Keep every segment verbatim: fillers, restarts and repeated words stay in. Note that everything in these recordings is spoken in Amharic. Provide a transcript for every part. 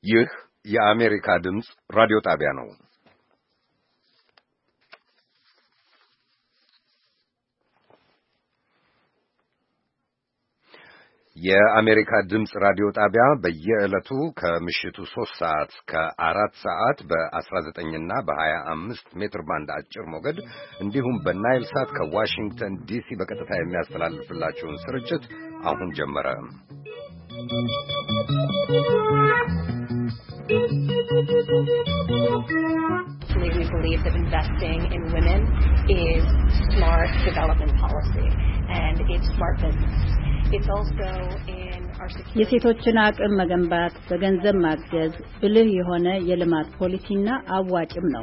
ይህ የአሜሪካ ድምጽ ራዲዮ ጣቢያ ነው። የአሜሪካ ድምጽ ራዲዮ ጣቢያ በየዕለቱ ከምሽቱ ሶስት ሰዓት ከአራት ሰዓት በ19 እና በ25 ሜትር ባንድ አጭር ሞገድ እንዲሁም በናይል ሳት ከዋሽንግተን ዲሲ በቀጥታ የሚያስተላልፍላችሁን ስርጭት አሁን ጀመረ። We believe that investing in women is smart development policy and it's smart business. It's also in our security. የሴቶችን አቅም መገንባት በገንዘብ ማገዝ ብልህ የሆነ የልማት ፖሊሲና አዋጭም ነው።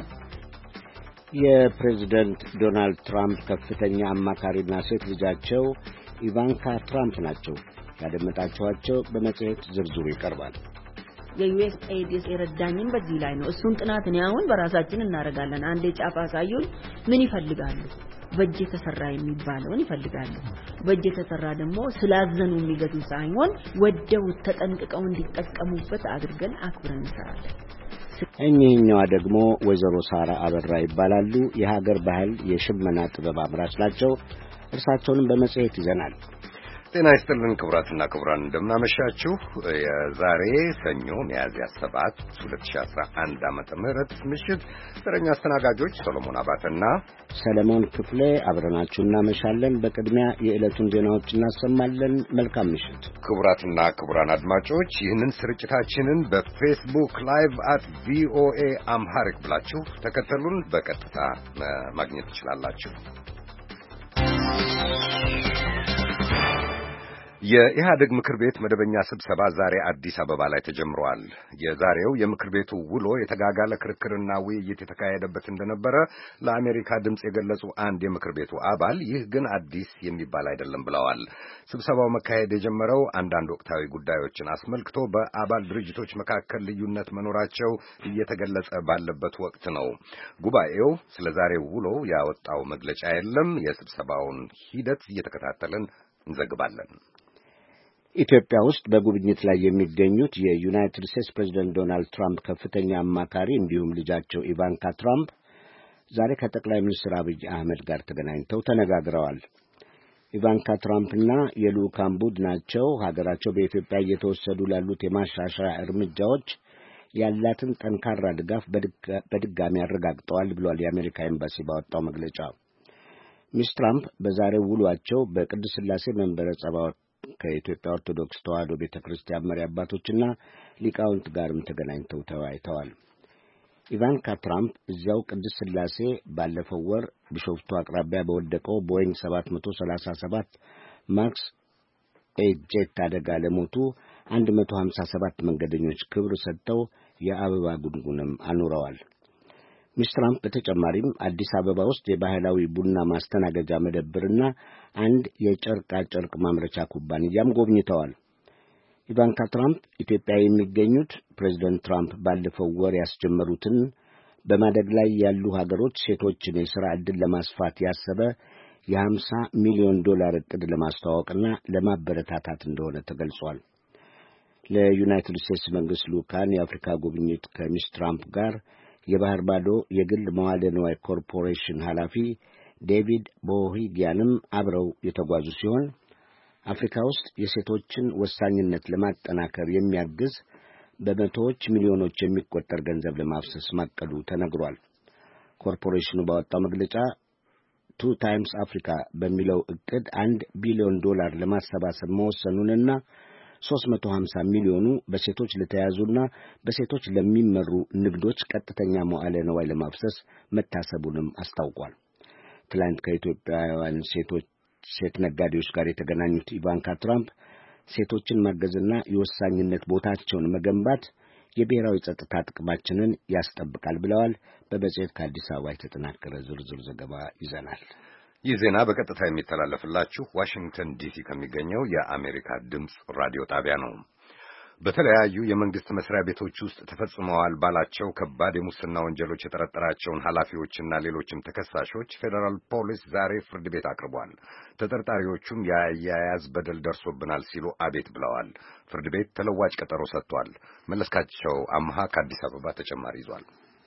የፕሬዝዳንት ዶናልድ ትራምፕ ከፍተኛ አማካሪና ሴት ልጃቸው ኢቫንካ ትራምፕ ናቸው። ያደመጣችኋቸው በመጽሔት ዝርዝሩ ይቀርባል። የዩኤስ ኤድ የረዳኝም በዚህ ላይ ነው። እሱን ጥናት ነው አሁን በራሳችን እናደርጋለን። አንዴ ጫፍ አሳዩን ምን ይፈልጋሉ? በእጅ የተሰራ የሚባለውን ይፈልጋሉ። በእጅ የተሰራ ደግሞ ስላዘኑ የሚገዙ ሳይሆን ወደው ተጠንቅቀው እንዲጠቀሙበት አድርገን አክብረን እንሰራለን። እኚህኛዋ ደግሞ ወይዘሮ ሳራ አበራ ይባላሉ። የሀገር ባህል የሽመና ጥበብ አምራች ናቸው። እርሳቸውንም በመጽሔት ይዘናል። ጤና ይስጥልን ክቡራትና ክቡራን፣ እንደምናመሻችሁ። የዛሬ ሰኞ ሚያዝያ ሰባት ሁለት ሺህ አስራ አንድ ዓመተ ምህረት ምሽት ተረኛ አስተናጋጆች ሰሎሞን አባተና ሰለሞን ክፍሌ አብረናችሁ እናመሻለን። በቅድሚያ የዕለቱን ዜናዎች እናሰማለን። መልካም ምሽት። ክቡራትና ክቡራን አድማጮች፣ ይህንን ስርጭታችንን በፌስቡክ ላይቭ አት ቪኦኤ አምሃሪክ ብላችሁ ተከተሉን። በቀጥታ ማግኘት ትችላላችሁ። የኢህአደግ ምክር ቤት መደበኛ ስብሰባ ዛሬ አዲስ አበባ ላይ ተጀምሯል። የዛሬው የምክር ቤቱ ውሎ የተጋጋለ ክርክርና ውይይት የተካሄደበት እንደነበረ ለአሜሪካ ድምጽ የገለጹ አንድ የምክር ቤቱ አባል ይህ ግን አዲስ የሚባል አይደለም ብለዋል። ስብሰባው መካሄድ የጀመረው አንዳንድ ወቅታዊ ጉዳዮችን አስመልክቶ በአባል ድርጅቶች መካከል ልዩነት መኖራቸው እየተገለጸ ባለበት ወቅት ነው። ጉባኤው ስለ ዛሬው ውሎ ያወጣው መግለጫ የለም። የስብሰባውን ሂደት እየተከታተልን እንዘግባለን። ኢትዮጵያ ውስጥ በጉብኝት ላይ የሚገኙት የዩናይትድ ስቴትስ ፕሬዝዳንት ዶናልድ ትራምፕ ከፍተኛ አማካሪ እንዲሁም ልጃቸው ኢቫንካ ትራምፕ ዛሬ ከጠቅላይ ሚኒስትር አብይ አህመድ ጋር ተገናኝተው ተነጋግረዋል። ኢቫንካ ትራምፕና የልዑካን ቡድናቸው ሀገራቸው በኢትዮጵያ እየተወሰዱ ላሉት የማሻሻያ እርምጃዎች ያላትን ጠንካራ ድጋፍ በድጋሚ አረጋግጠዋል ብሏል የአሜሪካ ኤምባሲ ባወጣው መግለጫ። ሚስ ትራምፕ በዛሬው ውሏቸው በቅድስት ሥላሴ መንበረ ጸባዖት ከኢትዮጵያ ኦርቶዶክስ ተዋሕዶ ቤተክርስቲያን መሪ አባቶችና ሊቃውንት ጋርም ተገናኝተው ተወያይተዋል። ኢቫንካ ትራምፕ እዚያው ቅድስት ሥላሴ ባለፈው ወር ቢሾፍቱ አቅራቢያ በወደቀው ቦይንግ ሰባት መቶ ሰላሳ ሰባት ማክስ ኤይት ጄት አደጋ ለሞቱ አንድ መቶ ሀምሳ ሰባት መንገደኞች ክብር ሰጥተው የአበባ ጉንጉንም አኑረዋል። ሚስ ትራምፕ በተጨማሪም አዲስ አበባ ውስጥ የባህላዊ ቡና ማስተናገጃ መደብርና አንድ የጨርቃ ጨርቅ ማምረቻ ኩባንያም ጎብኝተዋል። ኢቫንካ ትራምፕ ኢትዮጵያ የሚገኙት ፕሬዝዳንት ትራምፕ ባለፈው ወር ያስጀመሩትን በማደግ ላይ ያሉ ሀገሮች ሴቶችን የሥራ ዕድል ለማስፋት ያሰበ የሀምሳ ሚሊዮን ዶላር ዕቅድ ለማስተዋወቅና ለማበረታታት እንደሆነ ተገልጿል። ለዩናይትድ ስቴትስ መንግሥት ልዑካን የአፍሪካ ጉብኝት ከሚስ ትራምፕ ጋር የባህር ባዶ የግል መዋዕለ ንዋይ ኮርፖሬሽን ኃላፊ ዴቪድ ቦሂጊያንም አብረው የተጓዙ ሲሆን አፍሪካ ውስጥ የሴቶችን ወሳኝነት ለማጠናከር የሚያግዝ በመቶዎች ሚሊዮኖች የሚቆጠር ገንዘብ ለማፍሰስ ማቀዱ ተነግሯል። ኮርፖሬሽኑ ባወጣው መግለጫ ቱ ታይምስ አፍሪካ በሚለው ዕቅድ አንድ ቢሊዮን ዶላር ለማሰባሰብ መወሰኑንና ሦስት መቶ ሀምሳ ሚሊዮኑ በሴቶች ለተያዙና በሴቶች ለሚመሩ ንግዶች ቀጥተኛ መዋዕለ ንዋይ ለማፍሰስ መታሰቡንም አስታውቋል። ትላንት ከኢትዮጵያውያን ሴቶች ሴት ነጋዴዎች ጋር የተገናኙት ኢቫንካ ትራምፕ ሴቶችን ማገዝና የወሳኝነት ቦታቸውን መገንባት የብሔራዊ ጸጥታ ጥቅማችንን ያስጠብቃል ብለዋል። በመጽሔት ከአዲስ አበባ የተጠናከረ ዝርዝር ዘገባ ይዘናል። ይህ ዜና በቀጥታ የሚተላለፍላችሁ ዋሽንግተን ዲሲ ከሚገኘው የአሜሪካ ድምጽ ራዲዮ ጣቢያ ነው። በተለያዩ የመንግስት መስሪያ ቤቶች ውስጥ ተፈጽመዋል ባላቸው ከባድ የሙስና ወንጀሎች የጠረጠራቸውን ኃላፊዎችና ሌሎችም ተከሳሾች ፌዴራል ፖሊስ ዛሬ ፍርድ ቤት አቅርቧል። ተጠርጣሪዎቹም የአያያዝ በደል ደርሶብናል ሲሉ አቤት ብለዋል። ፍርድ ቤት ተለዋጭ ቀጠሮ ሰጥቷል። መለስካቸው አምሃ ከአዲስ አበባ ተጨማሪ ይዟል።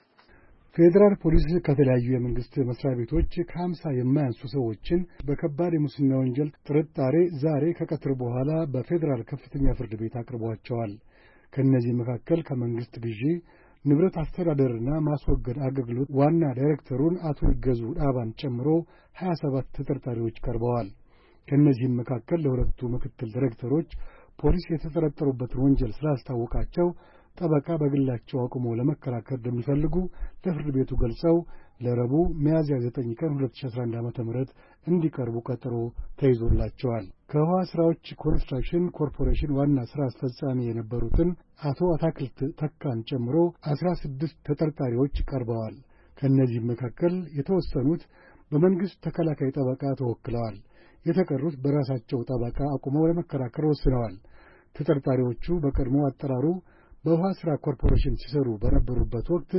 ፌዴራል ፖሊስ ከተለያዩ የመንግስት መስሪያ ቤቶች ከሀምሳ የማያንሱ ሰዎችን በከባድ የሙስና ወንጀል ጥርጣሬ ዛሬ ከቀትር በኋላ በፌዴራል ከፍተኛ ፍርድ ቤት አቅርቧቸዋል። ከእነዚህ መካከል ከመንግስት ግዢ ንብረት አስተዳደርና ማስወገድ አገልግሎት ዋና ዳይሬክተሩን አቶ ይገዙ ዳባን ጨምሮ ሀያ ሰባት ተጠርጣሪዎች ቀርበዋል። ከእነዚህም መካከል ለሁለቱ ምክትል ዳይሬክተሮች ፖሊስ የተጠረጠሩበትን ወንጀል ስላስታወቃቸው ጠበቃ በግላቸው አቁመው ለመከራከር እንደሚፈልጉ ለፍርድ ቤቱ ገልጸው ለረቡዕ ሚያዝያ ዘጠኝ ቀን ሁለት ሺህ አስራ አንድ ዓመተ ምህረት እንዲቀርቡ ቀጠሮ ተይዞላቸዋል። ከውሃ ስራዎች ኮንስትራክሽን ኮርፖሬሽን ዋና ስራ አስፈጻሚ የነበሩትን አቶ አታክልት ተካን ጨምሮ አስራ ስድስት ተጠርጣሪዎች ቀርበዋል። ከእነዚህም መካከል የተወሰኑት በመንግስት ተከላካይ ጠበቃ ተወክለዋል። የተቀሩት በራሳቸው ጠበቃ አቁመው ለመከራከር ወስነዋል። ተጠርጣሪዎቹ በቀድሞ አጠራሩ በውሃ ስራ ኮርፖሬሽን ሲሰሩ በነበሩበት ወቅት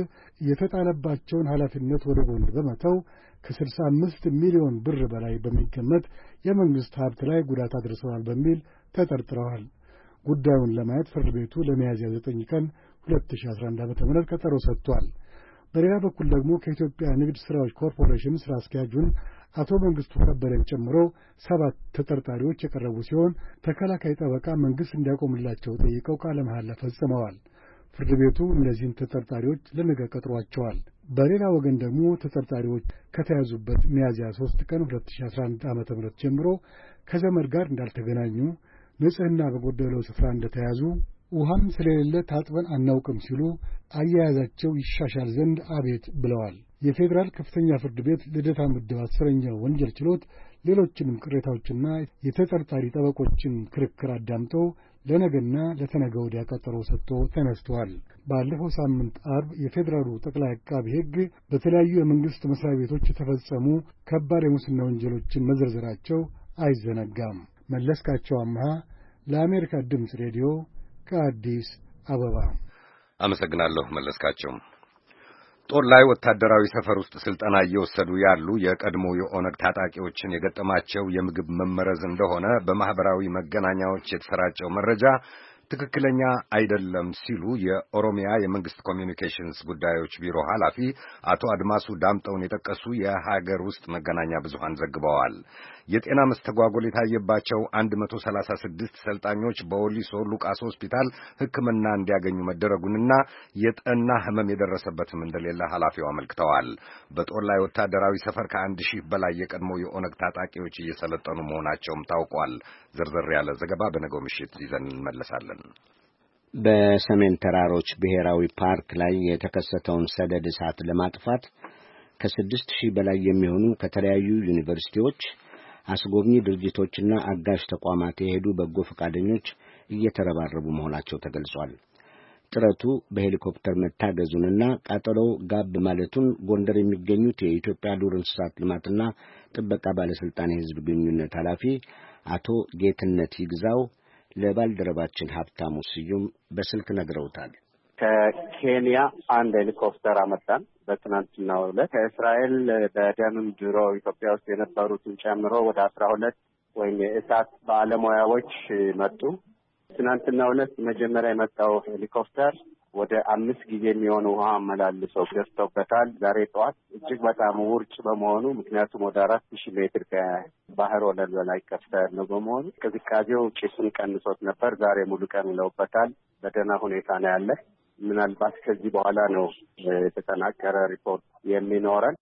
የተጣለባቸውን ኃላፊነት ወደ ጎን በመተው ከስልሳ አምስት ሚሊዮን ብር በላይ በሚገመት የመንግስት ሀብት ላይ ጉዳት አድርሰዋል በሚል ተጠርጥረዋል። ጉዳዩን ለማየት ፍርድ ቤቱ ለሚያዝያ ዘጠኝ ቀን ሁለት ሺህ አስራ አንድ ዓመተ ምህረት ቀጠሮ ሰጥቷል። በሌላ በኩል ደግሞ ከኢትዮጵያ ንግድ ስራዎች ኮርፖሬሽን ስራ አስኪያጁን አቶ መንግስቱ ከበደን ጨምሮ ሰባት ተጠርጣሪዎች የቀረቡ ሲሆን ተከላካይ ጠበቃ መንግስት እንዲያቆምላቸው ጠይቀው ቃለ መሐላ ፈጽመዋል። ፍርድ ቤቱ እነዚህን ተጠርጣሪዎች ለነገ ቀጥሯቸዋል። በሌላ ወገን ደግሞ ተጠርጣሪዎች ከተያዙበት ሚያዝያ ሶስት ቀን ሁለት ሺህ አስራ አንድ ዓመተ ምህረት ጀምሮ ከዘመድ ጋር እንዳልተገናኙ፣ ንጽህና በጎደለው ስፍራ እንደተያዙ፣ ውሃም ስለሌለ ታጥበን አናውቅም ሲሉ አያያዛቸው ይሻሻል ዘንድ አቤት ብለዋል። የፌዴራል ከፍተኛ ፍርድ ቤት ልደታ ምድብ አስረኛው ወንጀል ችሎት ሌሎችንም ቅሬታዎችና የተጠርጣሪ ጠበቆችን ክርክር አዳምጦ ለነገና ለተነገ ወዲያ ቀጠሮ ሰጥቶ ተነስቷል። ባለፈው ሳምንት አርብ የፌዴራሉ ጠቅላይ አቃቢ ሕግ በተለያዩ የመንግስት መስሪያ ቤቶች የተፈጸሙ ከባድ የሙስና ወንጀሎችን መዘርዘራቸው አይዘነጋም። መለስካቸው አምሃ ለአሜሪካ ድምፅ ሬዲዮ ከአዲስ አበባ አመሰግናለሁ። መለስካቸው ጦር ላይ ወታደራዊ ሰፈር ውስጥ ስልጠና እየወሰዱ ያሉ የቀድሞ የኦነግ ታጣቂዎችን የገጠማቸው የምግብ መመረዝ እንደሆነ በማህበራዊ መገናኛዎች የተሰራጨው መረጃ ትክክለኛ አይደለም ሲሉ የኦሮሚያ የመንግስት ኮሚኒኬሽንስ ጉዳዮች ቢሮ ኃላፊ አቶ አድማሱ ዳምጠውን የጠቀሱ የሀገር ውስጥ መገናኛ ብዙሃን ዘግበዋል። የጤና መስተጓጎል የታየባቸው አንድ መቶ ሰላሳ ስድስት ሰልጣኞች በወሊሶ ሉቃስ ሆስፒታል ሕክምና እንዲያገኙ መደረጉንና የጠና ህመም የደረሰበትም እንደሌለ ኃላፊው አመልክተዋል። በጦር ላይ ወታደራዊ ሰፈር ከአንድ ሺህ በላይ የቀድሞ የኦነግ ታጣቂዎች እየሰለጠኑ መሆናቸውም ታውቋል። ዝርዝር ያለ ዘገባ በነገው ምሽት ይዘን እንመለሳለን። በሰሜን ተራሮች ብሔራዊ ፓርክ ላይ የተከሰተውን ሰደድ እሳት ለማጥፋት ከስድስት ሺህ በላይ የሚሆኑ ከተለያዩ ዩኒቨርሲቲዎች አስጎብኚ ድርጅቶችና አጋዥ ተቋማት የሄዱ በጎ ፈቃደኞች እየተረባረቡ መሆናቸው ተገልጿል። ጥረቱ በሄሊኮፕተር መታገዙንና ቃጠሎው ጋብ ማለቱን ጎንደር የሚገኙት የኢትዮጵያ ዱር እንስሳት ልማትና ጥበቃ ባለስልጣን የሕዝብ ግንኙነት ኃላፊ አቶ ጌትነት ይግዛው ለባልደረባችን ሀብታሙ ስዩም በስልክ ነግረውታል። ከኬንያ አንድ ሄሊኮፕተር አመጣን በትናንትናው ዕለት። ከእስራኤል በደምም ድሮ ኢትዮጵያ ውስጥ የነበሩትን ጨምሮ ወደ አስራ ሁለት ወይም የእሳት ባለሙያዎች መጡ። ትናንትናው ዕለት መጀመሪያ የመጣው ሄሊኮፕተር ወደ አምስት ጊዜ የሚሆን ውሃ አመላልሰው ገዝተውበታል። ዛሬ ጠዋት እጅግ በጣም ውርጭ በመሆኑ ምክንያቱም ወደ አራት ሺህ ሜትር ከባህር ወለል በላይ ከፍታ ያለው በመሆኑ ቅዝቃዜው ጭሱን ቀንሶት ነበር። ዛሬ ሙሉ ቀን ውለውበታል። በደህና ሁኔታ ነው ያለ። ምናልባት ከዚህ በኋላ ነው የተጠናቀረ ሪፖርት የሚኖረን።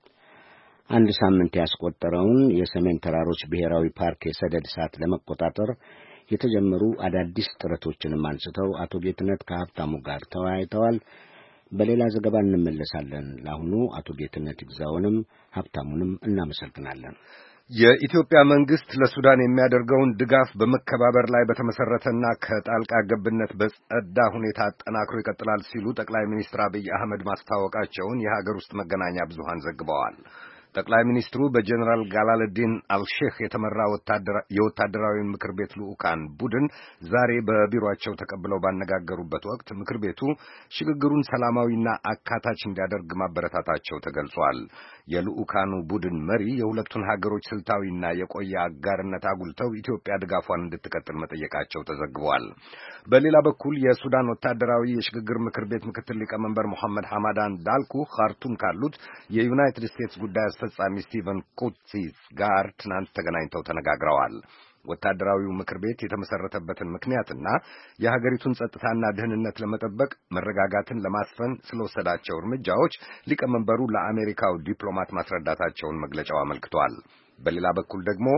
አንድ ሳምንት ያስቆጠረውን የሰሜን ተራሮች ብሔራዊ ፓርክ የሰደድ እሳት ለመቆጣጠር የተጀመሩ አዳዲስ ጥረቶችንም አንስተው አቶ ጌትነት ከሀብታሙ ጋር ተወያይተዋል። በሌላ ዘገባ እንመለሳለን። ለአሁኑ አቶ ጌትነት ይግዛውንም ሀብታሙንም እናመሰግናለን። የኢትዮጵያ መንግስት ለሱዳን የሚያደርገውን ድጋፍ በመከባበር ላይ በተመሰረተና ከጣልቃ ገብነት በጸዳ ሁኔታ አጠናክሮ ይቀጥላል ሲሉ ጠቅላይ ሚኒስትር አብይ አህመድ ማስታወቃቸውን የሀገር ውስጥ መገናኛ ብዙሃን ዘግበዋል። ጠቅላይ ሚኒስትሩ በጀነራል ጋላልዲን አልሼህ የተመራ የወታደራዊ ምክር ቤት ልዑካን ቡድን ዛሬ በቢሮአቸው ተቀብለው ባነጋገሩበት ወቅት ምክር ቤቱ ሽግግሩን ሰላማዊና አካታች እንዲያደርግ ማበረታታቸው ተገልጿል። የልዑካኑ ቡድን መሪ የሁለቱን ሀገሮች ስልታዊና የቆየ አጋርነት አጉልተው ኢትዮጵያ ድጋፏን እንድትቀጥል መጠየቃቸው ተዘግቧል። በሌላ በኩል የሱዳን ወታደራዊ የሽግግር ምክር ቤት ምክትል ሊቀመንበር መሐመድ ሐማዳን ዳልኩ ካርቱም ካሉት የዩናይትድ ስቴትስ ጉዳይ አስፈጻሚ ስቲቨን ኩትሲስ ጋር ትናንት ተገናኝተው ተነጋግረዋል። ወታደራዊው ምክር ቤት የተመሰረተበትን ምክንያትና የሀገሪቱን ጸጥታና ደህንነት ለመጠበቅ መረጋጋትን ለማስፈን ስለወሰዳቸው እርምጃዎች ሊቀመንበሩ ለአሜሪካው ዲፕሎማት ማስረዳታቸውን መግለጫው አመልክቷል። በሌላ በኩል ደግሞ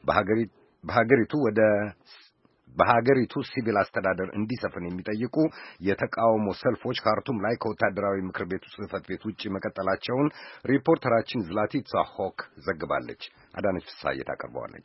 በሀገሪቱ ወደ በሀገሪቱ ሲቪል አስተዳደር እንዲሰፍን የሚጠይቁ የተቃውሞ ሰልፎች ካርቱም ላይ ከወታደራዊ ምክር ቤቱ ጽሕፈት ቤት ውጪ መቀጠላቸውን ሪፖርተራችን ዝላቲትሳ ሆክ ዘግባለች። አዳነች ፍስሐዬ ታቀርበዋለች።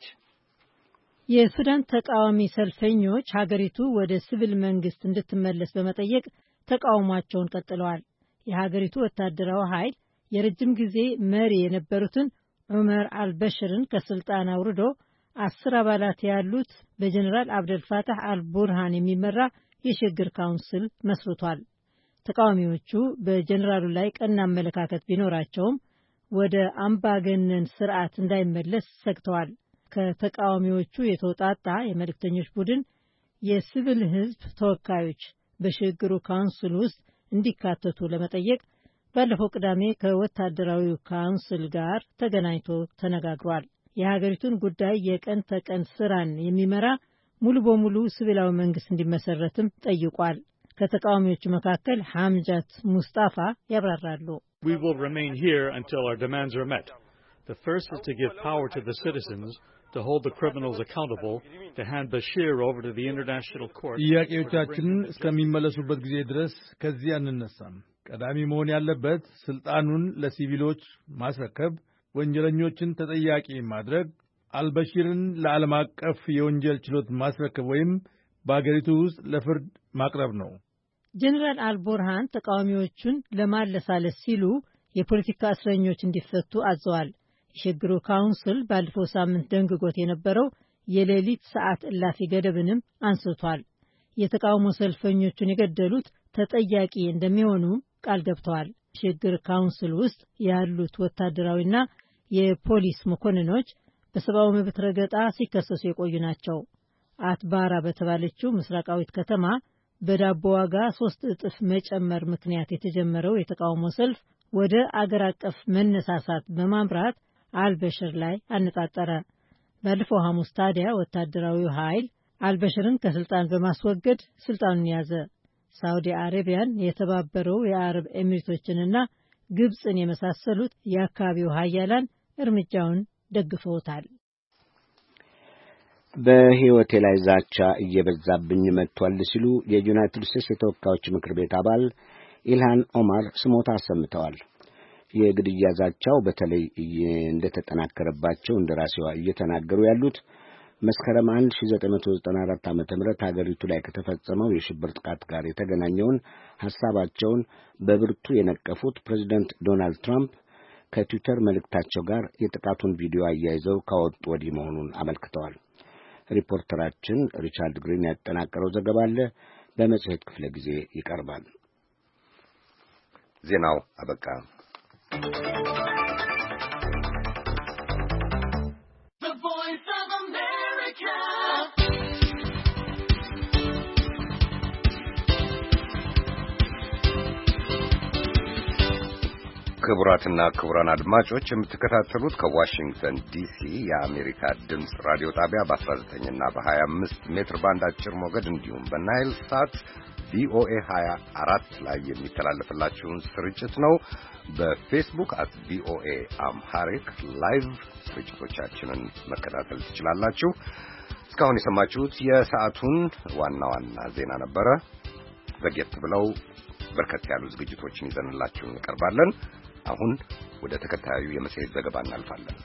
የሱዳን ተቃዋሚ ሰልፈኞች ሀገሪቱ ወደ ሲቪል መንግስት እንድትመለስ በመጠየቅ ተቃውሟቸውን ቀጥለዋል። የሀገሪቱ ወታደራዊ ኃይል የረጅም ጊዜ መሪ የነበሩትን ዑመር አልበሽርን ከስልጣን አውርዶ አስር አባላት ያሉት በጀነራል አብደልፋታህ አልቡርሃን የሚመራ የሽግግር ካውንስል መስርቷል። ተቃዋሚዎቹ በጀነራሉ ላይ ቀና አመለካከት ቢኖራቸውም ወደ አምባገነን ስርዓት እንዳይመለስ ሰግተዋል። ከተቃዋሚዎቹ የተውጣጣ የመልእክተኞች ቡድን የሲቪል ህዝብ ተወካዮች በሽግግሩ ካውንስል ውስጥ እንዲካተቱ ለመጠየቅ ባለፈው ቅዳሜ ከወታደራዊው ካውንስል ጋር ተገናኝቶ ተነጋግሯል። የሀገሪቱን ጉዳይ የቀን ተቀን ስራን የሚመራ ሙሉ በሙሉ ሲቪላዊ መንግስት እንዲመሰረትም ጠይቋል። ከተቃዋሚዎቹ መካከል ሐምጃት ሙስጣፋ ያብራራሉ። We will remain here until our demands are met. The first is to give power to the citizens to hold the criminals accountable, to hand Bashir over to the international court. ጥያቄዎቻችንን እስከሚመለሱበት ጊዜ ድረስ ከዚህ አንነሳም። ቀዳሚ መሆን ያለበት ስልጣኑን ለሲቪሎች ማስረከብ፣ ወንጀለኞችን ተጠያቂ ማድረግ፣ አልበሺርን ለዓለም አቀፍ የወንጀል ችሎት ማስረከብ ወይም በአገሪቱ ውስጥ ለፍርድ ማቅረብ ነው። ጀነራል አልቡርሃን ተቃዋሚዎቹን ለማለሳለስ ሲሉ የፖለቲካ እስረኞች እንዲፈቱ አዘዋል። የሽግግሩ ካውንስል ባለፈው ሳምንት ደንግጎት የነበረው የሌሊት ሰዓት እላፊ ገደብንም አንስቷል። የተቃውሞ ሰልፈኞቹን የገደሉት ተጠያቂ እንደሚሆኑ ቃል ገብተዋል። የሽግግር ካውንስል ውስጥ ያሉት ወታደራዊና የፖሊስ መኮንኖች በሰብአዊ መብት ረገጣ ሲከሰሱ የቆዩ ናቸው። አትባራ በተባለችው ምስራቃዊት ከተማ በዳቦ ዋጋ ሶስት እጥፍ መጨመር ምክንያት የተጀመረው የተቃውሞ ሰልፍ ወደ አገር አቀፍ መነሳሳት በማምራት አልበሽር ላይ አነጣጠረ። ባለፈው ሐሙስ ታዲያ ወታደራዊው ኃይል አልበሽርን ከስልጣን በማስወገድ ስልጣኑን ያዘ። ሳውዲ አረቢያን፣ የተባበረው የአረብ ኤሚሬቶችንና ግብፅን የመሳሰሉት የአካባቢው ሀያላን እርምጃውን ደግፈውታል። በሕይወቴ ላይ ዛቻ እየበዛብኝ መጥቷል ሲሉ የዩናይትድ ስቴትስ የተወካዮች ምክር ቤት አባል ኢልሃን ኦማር ስሞታ አሰምተዋል። የግድያ ዛቻው በተለይ እንደተጠናከረባቸው እንደራሴዋ እየተናገሩ ያሉት መስከረም አንድ ሺህ ዘጠኝ መቶ ዘጠና አራት ዓመተ ምህረት ሀገሪቱ ላይ ከተፈጸመው የሽብር ጥቃት ጋር የተገናኘውን ሐሳባቸውን በብርቱ የነቀፉት ፕሬዚደንት ዶናልድ ትራምፕ ከትዊተር መልእክታቸው ጋር የጥቃቱን ቪዲዮ አያይዘው ካወጡ ወዲህ መሆኑን አመልክተዋል። ሪፖርተራችን ሪቻርድ ግሪን ያጠናቀረው ዘገባ አለ፣ በመጽሔት ክፍለ ጊዜ ይቀርባል። ዜናው አበቃ። ክቡራትና ክቡራን አድማጮች የምትከታተሉት ከዋሽንግተን ዲሲ የአሜሪካ ድምፅ ራዲዮ ጣቢያ በአስራ ዘጠኝ እና በሀያ አምስት ሜትር ባንድ አጭር ሞገድ እንዲሁም በናይል ሳት ቪኦኤ ሀያ አራት ላይ የሚተላለፍላችሁን ስርጭት ነው። በፌስቡክ አት ቪኦኤ አምሃሪክ ላይቭ ስርጭቶቻችንን መከታተል ትችላላችሁ። እስካሁን የሰማችሁት የሰዓቱን ዋና ዋና ዜና ነበረ። ዘግየት ብለው በርከት ያሉ ዝግጅቶችን ይዘንላችሁ እንቀርባለን። አሁን ወደ ተከታዩ የመጽሔት ዘገባ እናልፋለን።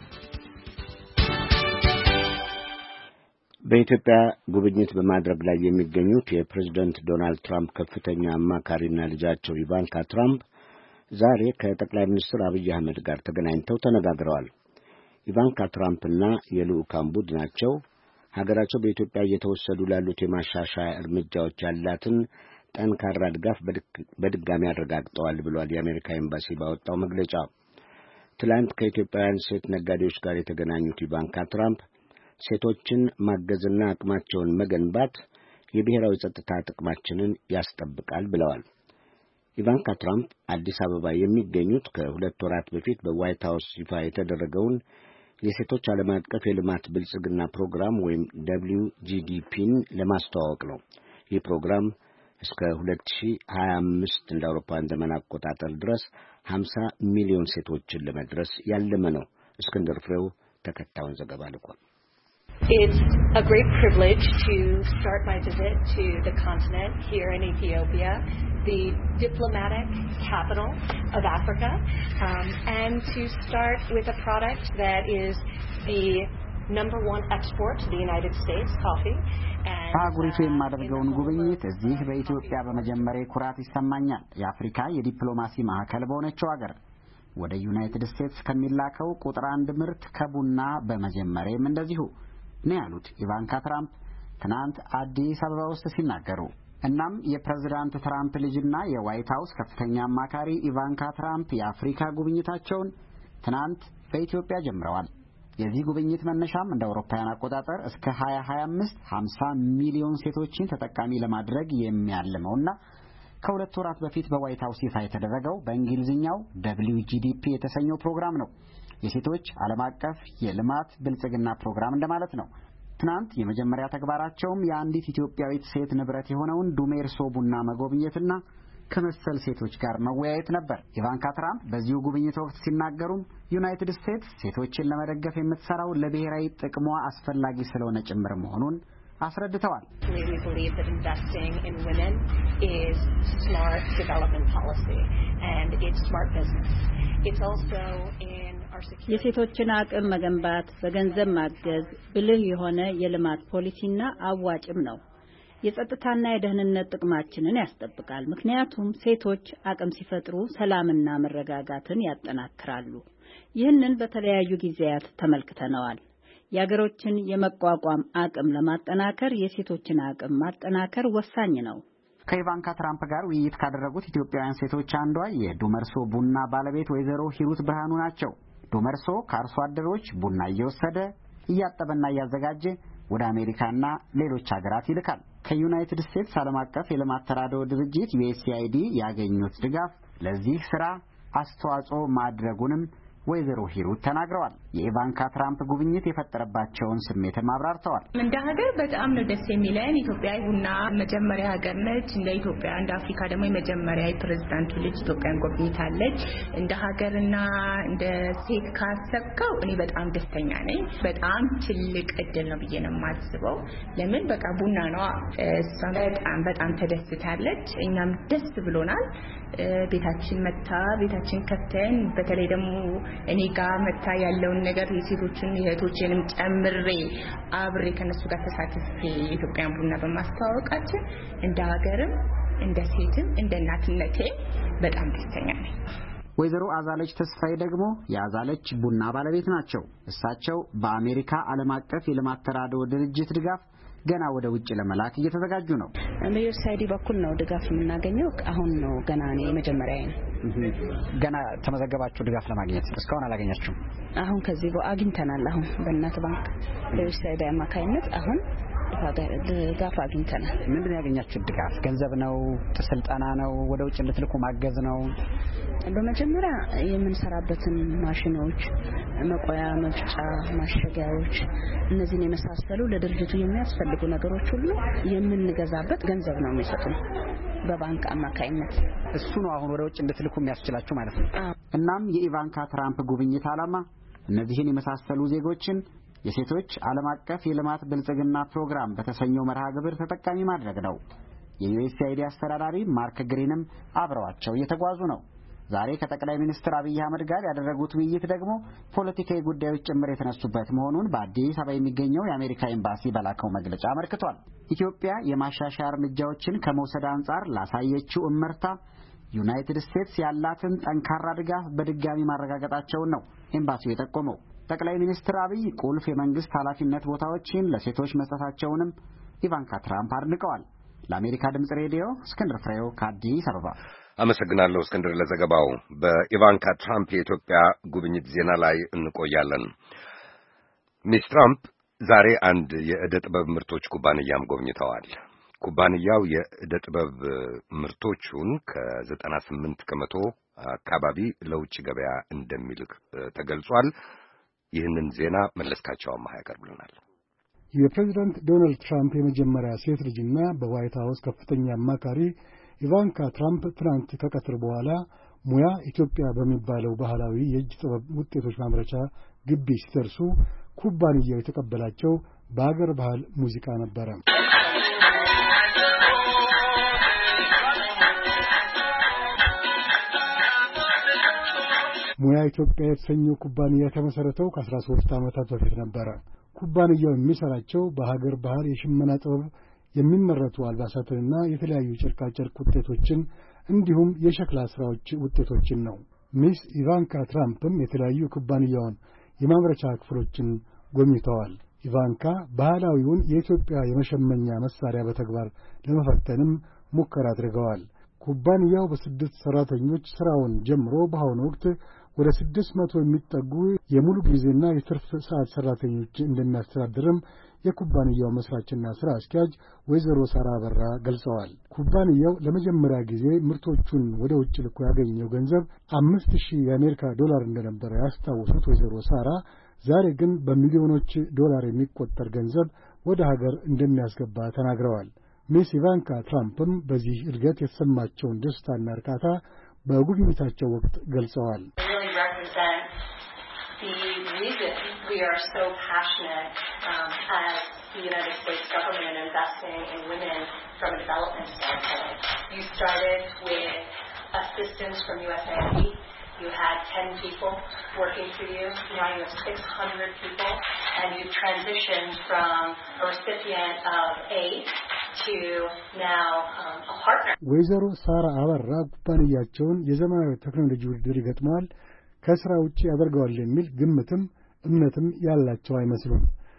በኢትዮጵያ ጉብኝት በማድረግ ላይ የሚገኙት የፕሬዝዳንት ዶናልድ ትራምፕ ከፍተኛ አማካሪና ልጃቸው ኢቫንካ ትራምፕ ዛሬ ከጠቅላይ ሚኒስትር አብይ አህመድ ጋር ተገናኝተው ተነጋግረዋል። ኢቫንካ ትራምፕና የልዑካን ቡድናቸው ሀገራቸው በኢትዮጵያ እየተወሰዱ ላሉት የማሻሻያ እርምጃዎች ያላትን ጠንካራ ድጋፍ በድጋሚ አረጋግጠዋል ብሏል የአሜሪካ ኤምባሲ ባወጣው መግለጫ። ትላንት ከኢትዮጵያውያን ሴት ነጋዴዎች ጋር የተገናኙት ኢቫንካ ትራምፕ ሴቶችን ማገዝና አቅማቸውን መገንባት የብሔራዊ ጸጥታ ጥቅማችንን ያስጠብቃል ብለዋል። ኢቫንካ ትራምፕ አዲስ አበባ የሚገኙት ከሁለት ወራት በፊት በዋይት ሀውስ ይፋ የተደረገውን የሴቶች ዓለም አቀፍ የልማት ብልጽግና ፕሮግራም ወይም ደብሊው ጂ ዲ ፒን ለማስተዋወቅ ነው። ይህ ፕሮግራም እስከ ሁለት ሺህ ሀያ አምስት እንደ አውሮፓውያን ዘመን አቆጣጠር ድረስ ሀምሳ ሚሊዮን ሴቶችን ለመድረስ ያለመ ነው። እስክንድር ፍሬው ተከታዩን ዘገባ ልኳል። It's a great privilege to start my visit to the continent here in Ethiopia, the diplomatic capital of Africa, um, and to start with a product that is the number one export to the United States, coffee. አህጉሪቱ የማደርገውን ጉብኝት እዚህ በኢትዮጵያ በመጀመሪያ ኩራት ይሰማኛል። የአፍሪካ የዲፕሎማሲ ማዕከል በሆነችው ሀገር ወደ ዩናይትድ ስቴትስ ከሚላከው ቁጥር አንድ ምርት ከቡና በመጀመሪያም እንደዚሁ ነው ያሉት ኢቫንካ ትራምፕ ትናንት አዲስ አበባ ውስጥ ሲናገሩ። እናም የፕሬዝዳንት ትራምፕ ልጅና የዋይት ሀውስ ከፍተኛ አማካሪ ኢቫንካ ትራምፕ የአፍሪካ ጉብኝታቸውን ትናንት በኢትዮጵያ ጀምረዋል። የዚህ ጉብኝት መነሻም እንደ አውሮፓውያን አቆጣጠር እስከ ሀያ ሀያ አምስት ሀምሳ ሚሊዮን ሴቶችን ተጠቃሚ ለማድረግ የሚያልመውና ከሁለት ወራት በፊት በዋይት ሀውስ ይፋ የተደረገው በእንግሊዝኛው ደብሊው ጂ ዲ ፒ የተሰኘው ፕሮግራም ነው። የሴቶች ዓለም አቀፍ የልማት ብልጽግና ፕሮግራም እንደማለት ነው። ትናንት የመጀመሪያ ተግባራቸውም የአንዲት ኢትዮጵያዊት ሴት ንብረት የሆነውን ዱሜርሶ ቡና መጎብኘትና ከመሰል ሴቶች ጋር መወያየት ነበር። ኢቫንካ ትራምፕ በዚሁ ጉብኝት ወቅት ሲናገሩም ዩናይትድ ስቴትስ ሴቶችን ለመደገፍ የምትሰራው ለብሔራዊ ጥቅሟ አስፈላጊ ስለሆነ ጭምር መሆኑን አስረድተዋል። We believe that investing in women is smart development policy and it's smart business. It's also in our security. የሴቶችን አቅም መገንባት፣ በገንዘብ ማገዝ ብልህ የሆነ የልማት ፖሊሲና አዋጭም ነው። የጸጥታና የደህንነት ጥቅማችንን ያስጠብቃል። ምክንያቱም ሴቶች አቅም ሲፈጥሩ ሰላምና መረጋጋትን ያጠናክራሉ። ይህንን በተለያዩ ጊዜያት ተመልክተነዋል። የአገሮችን የመቋቋም አቅም ለማጠናከር የሴቶችን አቅም ማጠናከር ወሳኝ ነው። ከኢቫንካ ትራምፕ ጋር ውይይት ካደረጉት ኢትዮጵያውያን ሴቶች አንዷ የዱመርሶ ቡና ባለቤት ወይዘሮ ሂሩት ብርሃኑ ናቸው። ዱመርሶ ከአርሶ አደሮች ቡና እየወሰደ እያጠበና እያዘጋጀ ወደ አሜሪካና ሌሎች ሀገራት ይልካል። ከዩናይትድ ስቴትስ ዓለም አቀፍ የልማት ተራድኦ ድርጅት ዩ ኤስ ኤ አይ ዲ ያገኙት ድጋፍ ለዚህ ስራ አስተዋጽኦ ማድረጉንም ወይዘሮ ሂሩት ተናግረዋል። የኢቫንካ ትራምፕ ጉብኝት የፈጠረባቸውን ስሜትም አብራርተዋል። እንደ ሀገር በጣም ነው ደስ የሚለን። ኢትዮጵያ ቡና መጀመሪያ ሀገር ነች። እንደ ኢትዮጵያ እንደ አፍሪካ ደግሞ የመጀመሪያ የፕሬዝዳንቱ ልጅ ኢትዮጵያን ጎብኝታለች። እንደ ሀገርና እንደ ሴት ካሰብከው እኔ በጣም ደስተኛ ነኝ። በጣም ትልቅ እድል ነው ብዬ ነው የማስበው። ለምን በቃ ቡና ነው። እሷ በጣም በጣም ተደስታለች። እኛም ደስ ብሎናል። ቤታችን መታ ቤታችን ከተን በተለይ ደግሞ እኔ ጋር መታ ያለውን ነገር የሴቶችን የእህቶችንም ጨምሬ አብሬ ከነሱ ጋር ተሳትፌ የኢትዮጵያን ቡና በማስተዋወቃችን እንደ ሀገርም እንደ ሴትም እንደ እናትነቴ በጣም ደስተኛ ነኝ። ወይዘሮ አዛለች ተስፋዬ ደግሞ የአዛለች ቡና ባለቤት ናቸው። እሳቸው በአሜሪካ ዓለም አቀፍ የልማት ተራድኦ ድርጅት ድጋፍ ገና ወደ ውጭ ለመላክ እየተዘጋጁ ነው። በዩኤስአይዲ በኩል ነው ድጋፍ የምናገኘው። አሁን ነው ገና ነው የመጀመሪያ ነው። ገና ተመዘገባችሁ ድጋፍ ለማግኘት? እስካሁን አላገኛችሁም? አሁን ከዚህ አግኝተናል። አሁን በእናት ባንክ በዩኤስአይዲ አማካይነት አሁን ድጋፍ አግኝተናል። ምንድን ያገኛችሁት ድጋፍ? ገንዘብ ነው? ስልጠና ነው? ወደ ውጭ እንድትልኩ ማገዝ ነው? በመጀመሪያ የምንሰራበትን ማሽኖች፣ መቆያ፣ መፍጫ፣ ማሸጊያዎች እነዚህን የመሳሰሉ ለድርጅቱ የሚያስፈልጉ ነገሮች ሁሉ የምንገዛበት ገንዘብ ነው የሚሰጡን በባንክ አማካይነት። እሱ ነው አሁን ወደ ውጭ እንድትልኩ የሚያስችላችሁ ማለት ነው። እናም የኢቫንካ ትራምፕ ጉብኝት ዓላማ እነዚህን የመሳሰሉ ዜጎችን የሴቶች ዓለም አቀፍ የልማት ብልጽግና ፕሮግራም በተሰኘው መርሃ ግብር ተጠቃሚ ማድረግ ነው። የዩ ኤስ ኤ አይ ዲ አስተዳዳሪ ማርክ ግሪንም አብረዋቸው እየተጓዙ ነው። ዛሬ ከጠቅላይ ሚኒስትር አብይ አህመድ ጋር ያደረጉት ውይይት ደግሞ ፖለቲካዊ ጉዳዮች ጭምር የተነሱበት መሆኑን በአዲስ አበባ የሚገኘው የአሜሪካ ኤምባሲ በላከው መግለጫ አመልክቷል። ኢትዮጵያ የማሻሻያ እርምጃዎችን ከመውሰድ አንጻር ላሳየችው እመርታ ዩናይትድ ስቴትስ ያላትን ጠንካራ ድጋፍ በድጋሚ ማረጋገጣቸውን ነው ኤምባሲው የጠቆመው። ጠቅላይ ሚኒስትር አብይ ቁልፍ የመንግስት ኃላፊነት ቦታዎችን ለሴቶች መስጠታቸውንም ኢቫንካ ትራምፕ አድንቀዋል። ለአሜሪካ ድምጽ ሬዲዮ እስክንድር ፍሬው ከአዲስ አበባ አመሰግናለሁ። እስክንድር ለዘገባው። በኢቫንካ ትራምፕ የኢትዮጵያ ጉብኝት ዜና ላይ እንቆያለን። ሚስ ትራምፕ ዛሬ አንድ የዕደ ጥበብ ምርቶች ኩባንያም ጎብኝተዋል። ኩባንያው የዕደ ጥበብ ምርቶቹን ከዘጠና ስምንት ከመቶ አካባቢ ለውጭ ገበያ እንደሚልክ ተገልጿል። ይህንን ዜና መለስካቸው አማሃ ያቀርብልናል። የፕሬዝዳንት ዶናልድ ትራምፕ የመጀመሪያ ሴት ልጅና በዋይት ሃውስ ከፍተኛ አማካሪ ኢቫንካ ትራምፕ ትናንት ከቀትር በኋላ ሙያ ኢትዮጵያ በሚባለው ባህላዊ የእጅ ጥበብ ውጤቶች ማምረቻ ግቢ ሲደርሱ ኩባንያው የተቀበላቸው በአገር ባህል ሙዚቃ ነበረ። ሙያ ኢትዮጵያ የተሰኘው ኩባንያ የተመሰረተው ከአስራ ሦስት ዓመታት በፊት ነበረ። ኩባንያው የሚሰራቸው በሀገር ባህል የሽመና ጥበብ የሚመረቱ አልባሳትንና የተለያዩ ጨርቃጨርቅ ውጤቶችን እንዲሁም የሸክላ ሥራዎች ውጤቶችን ነው። ሚስ ኢቫንካ ትራምፕም የተለያዩ ኩባንያውን የማምረቻ ክፍሎችን ጎብኝተዋል። ኢቫንካ ባህላዊውን የኢትዮጵያ የመሸመኛ መሳሪያ በተግባር ለመፈተንም ሙከራ አድርገዋል። ኩባንያው በስድስት ሠራተኞች ሥራውን ጀምሮ በአሁኑ ወቅት ወደ ስድስት መቶ የሚጠጉ የሙሉ ጊዜና የትርፍ ሰዓት ሠራተኞች እንደሚያስተዳድርም የኩባንያው መስራችና ሥራ አስኪያጅ ወይዘሮ ሳራ አበራ ገልጸዋል። ኩባንያው ለመጀመሪያ ጊዜ ምርቶቹን ወደ ውጭ ልኮ ያገኘው ገንዘብ አምስት ሺህ የአሜሪካ ዶላር እንደነበረ ያስታወሱት ወይዘሮ ሳራ ዛሬ ግን በሚሊዮኖች ዶላር የሚቆጠር ገንዘብ ወደ ሀገር እንደሚያስገባ ተናግረዋል። ሚስ ኢቫንካ ትራምፕም በዚህ እድገት የተሰማቸውን ደስታና እርካታ በጉብኝታቸው ወቅት ገልጸዋል። The reason we are so passionate um, as the United States government in investing in women from a development standpoint. You started with assistance from U S A I D. You had ten people working for you. Now you have six hundred people, and you've transitioned from a recipient of aid to now um, a partner. ወይዘሮ ሳራ አበራ ኩባንያቸውን የዘመናዊ ቴክኖሎጂ ውድድር ይገጥመዋል፣ ከስራ ውጪ ያደርገዋል የሚል ግምትም እምነትም ያላቸው አይመስሉም።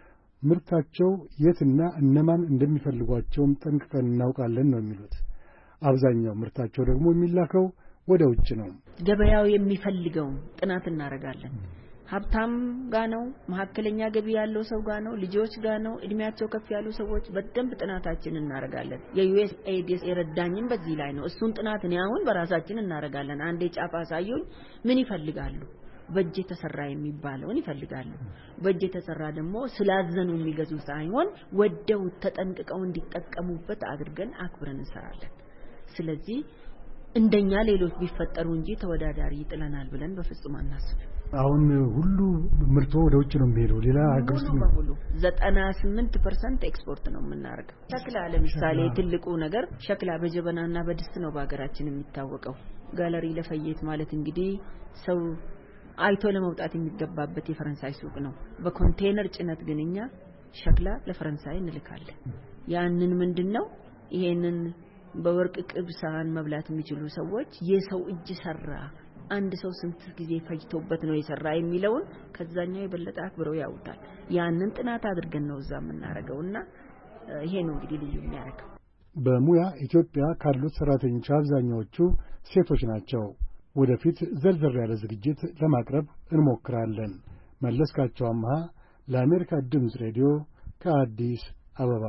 ምርታቸው የትና እነማን እንደሚፈልጓቸውም ጠንቅቀን እናውቃለን ነው የሚሉት። አብዛኛው ምርታቸው ደግሞ የሚላከው ወደ ውጭ ነው። ገበያው የሚፈልገው ጥናት እናደርጋለን። ሀብታም ጋር ነው፣ መካከለኛ ገቢ ያለው ሰው ጋር ነው፣ ልጆች ጋር ነው፣ እድሜያቸው ከፍ ያሉ ሰዎች በደንብ ጥናታችን እናደርጋለን። የዩኤስ ኤዲስ የረዳኝም በዚህ ላይ ነው። እሱን ጥናት እኔ አሁን በራሳችን እናደርጋለን። አንዴ ጫፍ አሳዩኝ ምን ይፈልጋሉ? በእጅ የተሰራ የሚባለውን ይፈልጋሉ። በእጅ የተሰራ ደግሞ ስላዘኑ የሚገዙ ሳይሆን ወደው ተጠንቅቀው እንዲጠቀሙበት አድርገን አክብረን እንሰራለን። ስለዚህ እንደኛ ሌሎች ቢፈጠሩ እንጂ ተወዳዳሪ ይጥለናል ብለን በፍጹም አናስብም። አሁን ሁሉ ምርቶ ወደ ውጭ ነው የሚሄደው። ሌላ ሀገር ውስጥ ነው ሁሉ ዘጠና ስምንት ፐርሰንት ኤክስፖርት ነው የምናደርገው። ሸክላ ለምሳሌ ትልቁ ነገር ሸክላ በጀበናና በድስት ነው በሀገራችን የሚታወቀው። ጋለሪ ለፈየት ማለት እንግዲህ ሰው አይቶ ለመውጣት የሚገባበት የፈረንሳይ ሱቅ ነው። በኮንቴነር ጭነት ግን እኛ ሸክላ ለፈረንሳይ እንልካለን። ያንን ምንድነው ይሄንን በወርቅ ቅብ ሳህን መብላት የሚችሉ ሰዎች የሰው እጅ ሰራ አንድ ሰው ስንት ጊዜ ፈጅቶበት ነው የሰራ የሚለውን ከዛኛው የበለጠ አክብረው ያውታል። ያንን ጥናት አድርገን ነው እዛ የምናረገውና ይሄ ነው እንግዲህ ልዩ የሚያደርገው። በሙያ ኢትዮጵያ ካሉት ሰራተኞች አብዛኛዎቹ ሴቶች ናቸው። ወደፊት ዘርዘር ያለ ዝግጅት ለማቅረብ እንሞክራለን። መለስካቸው አምሃ ለአሜሪካ ድምፅ ሬዲዮ ከአዲስ አበባ።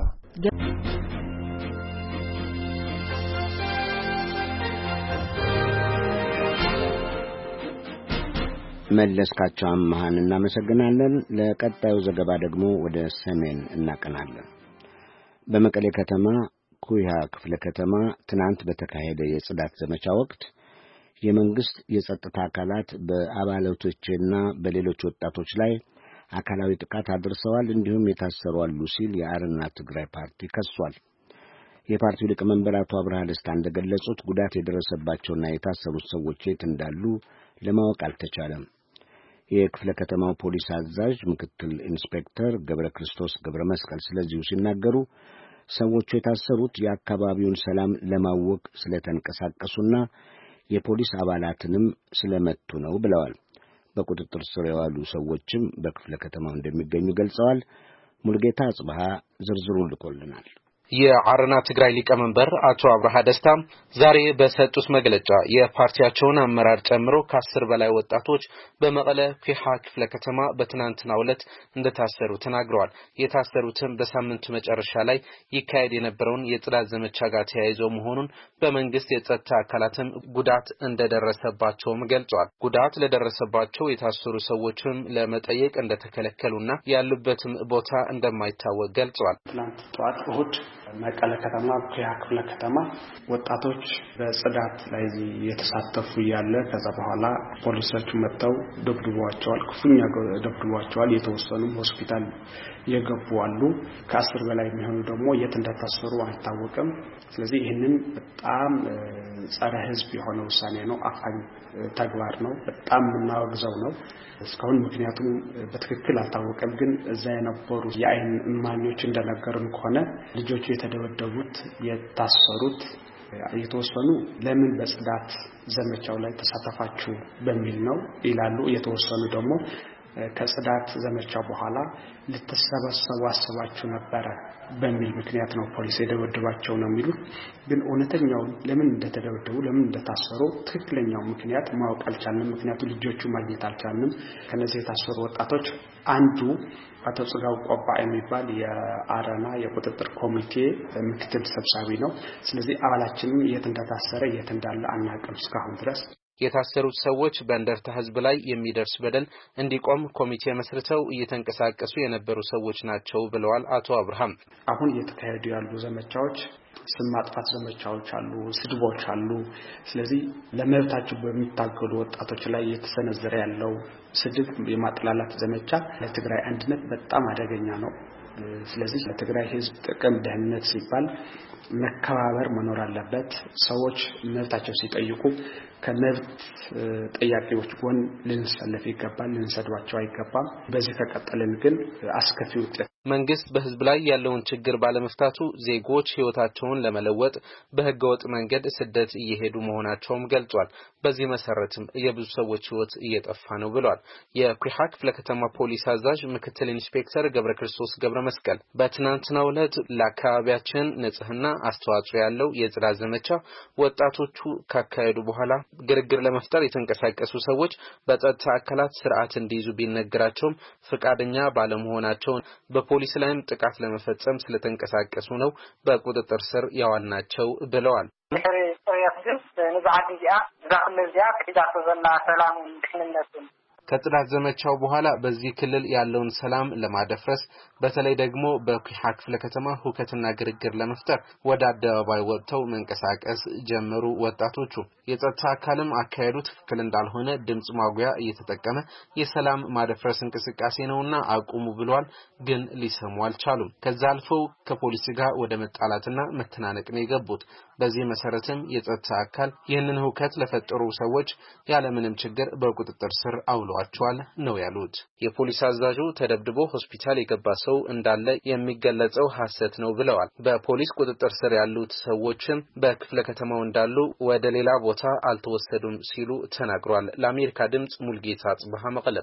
መለስካቸው አምሃን እናመሰግናለን። ለቀጣዩ ዘገባ ደግሞ ወደ ሰሜን እናቀናለን። በመቀሌ ከተማ ኩያ ክፍለ ከተማ ትናንት በተካሄደ የጽዳት ዘመቻ ወቅት የመንግስት የጸጥታ አካላት በአባላቶችና በሌሎች ወጣቶች ላይ አካላዊ ጥቃት አድርሰዋል፣ እንዲሁም የታሰሩ አሉ ሲል የአረና ትግራይ ፓርቲ ከሷል። የፓርቲው ሊቀመንበር አቶ አብርሃ ደስታ እንደገለጹት ጉዳት የደረሰባቸውና የታሰሩት ሰዎች የት እንዳሉ ለማወቅ አልተቻለም። የክፍለ ከተማው ፖሊስ አዛዥ ምክትል ኢንስፔክተር ገብረ ክርስቶስ ገብረ መስቀል ስለዚሁ ሲናገሩ ሰዎቹ የታሰሩት የአካባቢውን ሰላም ለማወቅ ስለተንቀሳቀሱና የፖሊስ አባላትንም ስለመቱ ነው ብለዋል። በቁጥጥር ስር የዋሉ ሰዎችም በክፍለ ከተማው እንደሚገኙ ገልጸዋል። ሙልጌታ አጽብሃ ዝርዝሩን ልኮልናል። የአረና ትግራይ ሊቀመንበር አቶ አብርሃ ደስታ ዛሬ በሰጡት መግለጫ የፓርቲያቸውን አመራር ጨምሮ ከአስር በላይ ወጣቶች በመቀለ ኩሓ ክፍለ ከተማ በትናንትናው ዕለት እንደታሰሩ ተናግረዋል። የታሰሩትም በሳምንቱ መጨረሻ ላይ ይካሄድ የነበረውን የጽዳት ዘመቻ ጋር ተያይዞ መሆኑን በመንግስት የጸጥታ አካላትም ጉዳት እንደደረሰባቸውም ገልጸዋል። ጉዳት ለደረሰባቸው የታሰሩ ሰዎችም ለመጠየቅ እንደተከለከሉና ያሉበትም ቦታ እንደማይታወቅ ገልጸዋል። ትናንት ጠዋት እሁድ መቀለ ከተማ ኩያ ክፍለ ከተማ ወጣቶች በጽዳት ላይ የተሳተፉ ያለ ከዛ በኋላ ፖሊሶች መጥተው ደብድበዋቸዋል። ክፉኛ ደብድበዋቸዋል። የተወሰኑ ሆስፒታል የገቡ አሉ። ከአስር በላይ የሚሆኑ ደግሞ የት እንደታሰሩ አይታወቅም። ስለዚህ ይህንን በጣም ጸረ ህዝብ የሆነ ውሳኔ ነው። አፋኝ ተግባር ነው። በጣም የምናወግዘው ነው። እስካሁን ምክንያቱም በትክክል አልታወቀም። ግን እዛ የነበሩ የአይን እማኞች እንደነገሩን ከሆነ ልጆቹ የተደበደቡት የታሰሩት የተወሰኑ ለምን በጽዳት ዘመቻው ላይ ተሳተፋችሁ በሚል ነው ይላሉ። የተወሰኑ ደግሞ ከጽዳት ዘመቻው በኋላ ልትሰበሰቡ አስባችሁ ነበረ በሚል ምክንያት ነው ፖሊስ የደበደባቸው ነው የሚሉት። ግን እውነተኛው ለምን እንደተደበደቡ ለምን እንደታሰሩ ትክክለኛው ምክንያት ማወቅ አልቻልንም። ምክንያቱም ልጆቹ ማግኘት አልቻልንም። ከነዚህ የታሰሩ ወጣቶች አንዱ አቶ ጽጋው ቆባ የሚባል የአረና የቁጥጥር ኮሚቴ ምክትል ሰብሳቢ ነው። ስለዚህ አባላችንም የት እንደታሰረ የት እንዳለ አናውቅም እስካሁን ድረስ። የታሰሩት ሰዎች በእንደርታ ህዝብ ላይ የሚደርስ በደል እንዲቆም ኮሚቴ መስርተው እየተንቀሳቀሱ የነበሩ ሰዎች ናቸው ብለዋል አቶ አብርሃም። አሁን እየተካሄዱ ያሉ ዘመቻዎች ስም ማጥፋት ዘመቻዎች አሉ፣ ስድቦች አሉ። ስለዚህ ለመብታቸው በሚታገሉ ወጣቶች ላይ እየተሰነዘረ ያለው ስድብ የማጥላላት ዘመቻ ለትግራይ አንድነት በጣም አደገኛ ነው። ስለዚህ ለትግራይ ህዝብ ጥቅም ደህንነት ሲባል መከባበር መኖር አለበት። ሰዎች መብታቸው ሲጠይቁ ከመብት ጥያቄዎች ጎን ልንሰለፍ ይገባል፣ ልንሰድባቸው አይገባም። በዚህ ከቀጠልን ግን አስከፊ ውጤት መንግስት በህዝብ ላይ ያለውን ችግር ባለመፍታቱ ዜጎች ህይወታቸውን ለመለወጥ በህገወጥ መንገድ ስደት እየሄዱ መሆናቸውም ገልጿል። በዚህ መሰረትም የብዙ ሰዎች ህይወት እየጠፋ ነው ብሏል። የኩሓ ክፍለ ከተማ ፖሊስ አዛዥ ምክትል ኢንስፔክተር ገብረ ክርስቶስ ገብረ መስቀል በትናንትናው ዕለት ለአካባቢያችን ንጽህና አስተዋጽኦ ያለው የጽዳት ዘመቻ ወጣቶቹ ካካሄዱ በኋላ ግርግር ለመፍጠር የተንቀሳቀሱ ሰዎች በጸጥታ አካላት ስርዓት እንዲይዙ ቢነገራቸውም ፍቃደኛ ባለመሆናቸው በፖሊስ ላይም ጥቃት ለመፈጸም ስለተንቀሳቀሱ ነው በቁጥጥር ስር ያዋልናቸው ብለዋል። ከጽዳት ዘመቻው በኋላ በዚህ ክልል ያለውን ሰላም ለማደፍረስ በተለይ ደግሞ በኩሓ ክፍለ ከተማ ሁከትና ግርግር ለመፍጠር ወደ አደባባይ ወጥተው መንቀሳቀስ ጀመሩ ወጣቶቹ። የጸጥታ አካልም አካሄዱ ትክክል እንዳልሆነ ድምጽ ማጉያ እየተጠቀመ የሰላም ማደፍረስ እንቅስቃሴ ነውና አቁሙ ብሏል። ግን ሊሰሙ አልቻሉም። ከዛ አልፈው ከፖሊስ ጋር ወደ መጣላትና መተናነቅ ነው የገቡት። በዚህ መሰረትም የጸጥታ አካል ይህንን ሁከት ለፈጠሩ ሰዎች ያለምንም ችግር በቁጥጥር ስር አውሏቸዋል ነው ያሉት። የፖሊስ አዛዡ ተደብድቦ ሆስፒታል የገባ ሰው እንዳለ የሚገለጸው ሐሰት ነው ብለዋል። በፖሊስ ቁጥጥር ስር ያሉት ሰዎችም በክፍለ ከተማው እንዳሉ ወደ ሌላ ቦታ አልተወሰዱም ሲሉ ተናግሯል። ለአሜሪካ ድምጽ ሙልጌታ አጽብሃ መቀለ።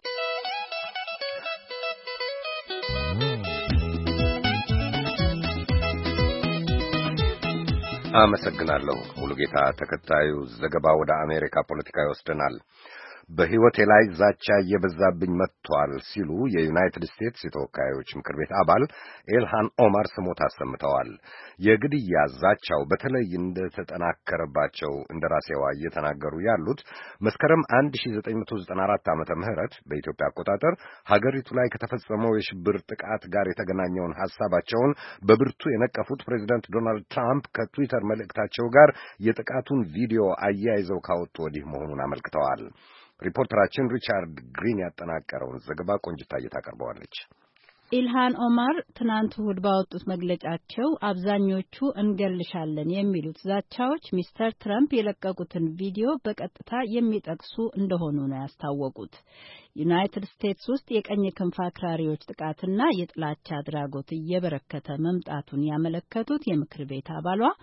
አመሰግናለሁ ሙሉጌታ። ተከታዩ ዘገባ ወደ አሜሪካ ፖለቲካ ይወስደናል። በሕይወቴ ላይ ዛቻ እየበዛብኝ መጥቷል ሲሉ የዩናይትድ ስቴትስ የተወካዮች ምክር ቤት አባል ኢልሃን ኦማር ስሞታ አሰምተዋል። የግድያ ዛቻው በተለይ እንደተጠናከረባቸው እንደራሴዋ እየተናገሩ ያሉት መስከረም አንድ ሺህ ዘጠኝ መቶ ዘጠና አራት ዓመተ ምህረት በኢትዮጵያ አቆጣጠር ሀገሪቱ ላይ ከተፈጸመው የሽብር ጥቃት ጋር የተገናኘውን ሐሳባቸውን በብርቱ የነቀፉት ፕሬዚደንት ዶናልድ ትራምፕ ከትዊተር መልእክታቸው ጋር የጥቃቱን ቪዲዮ አያይዘው ካወጡ ወዲህ መሆኑን አመልክተዋል። ሪፖርተራችን ሪቻርድ ግሪን ያጠናቀረውን ዘገባ ቆንጅታ ታቀርበዋለች። ኢልሃን ኦማር ትናንት እሁድ ባወጡት መግለጫቸው አብዛኞቹ እንገልሻለን የሚሉት ዛቻዎች ሚስተር ትራምፕ የለቀቁትን ቪዲዮ በቀጥታ የሚጠቅሱ እንደሆኑ ነው ያስታወቁት። ዩናይትድ ስቴትስ ውስጥ የቀኝ ክንፍ አክራሪዎች ጥቃትና የጥላቻ አድራጎት እየበረከተ መምጣቱን ያመለከቱት የምክር ቤት አባሏ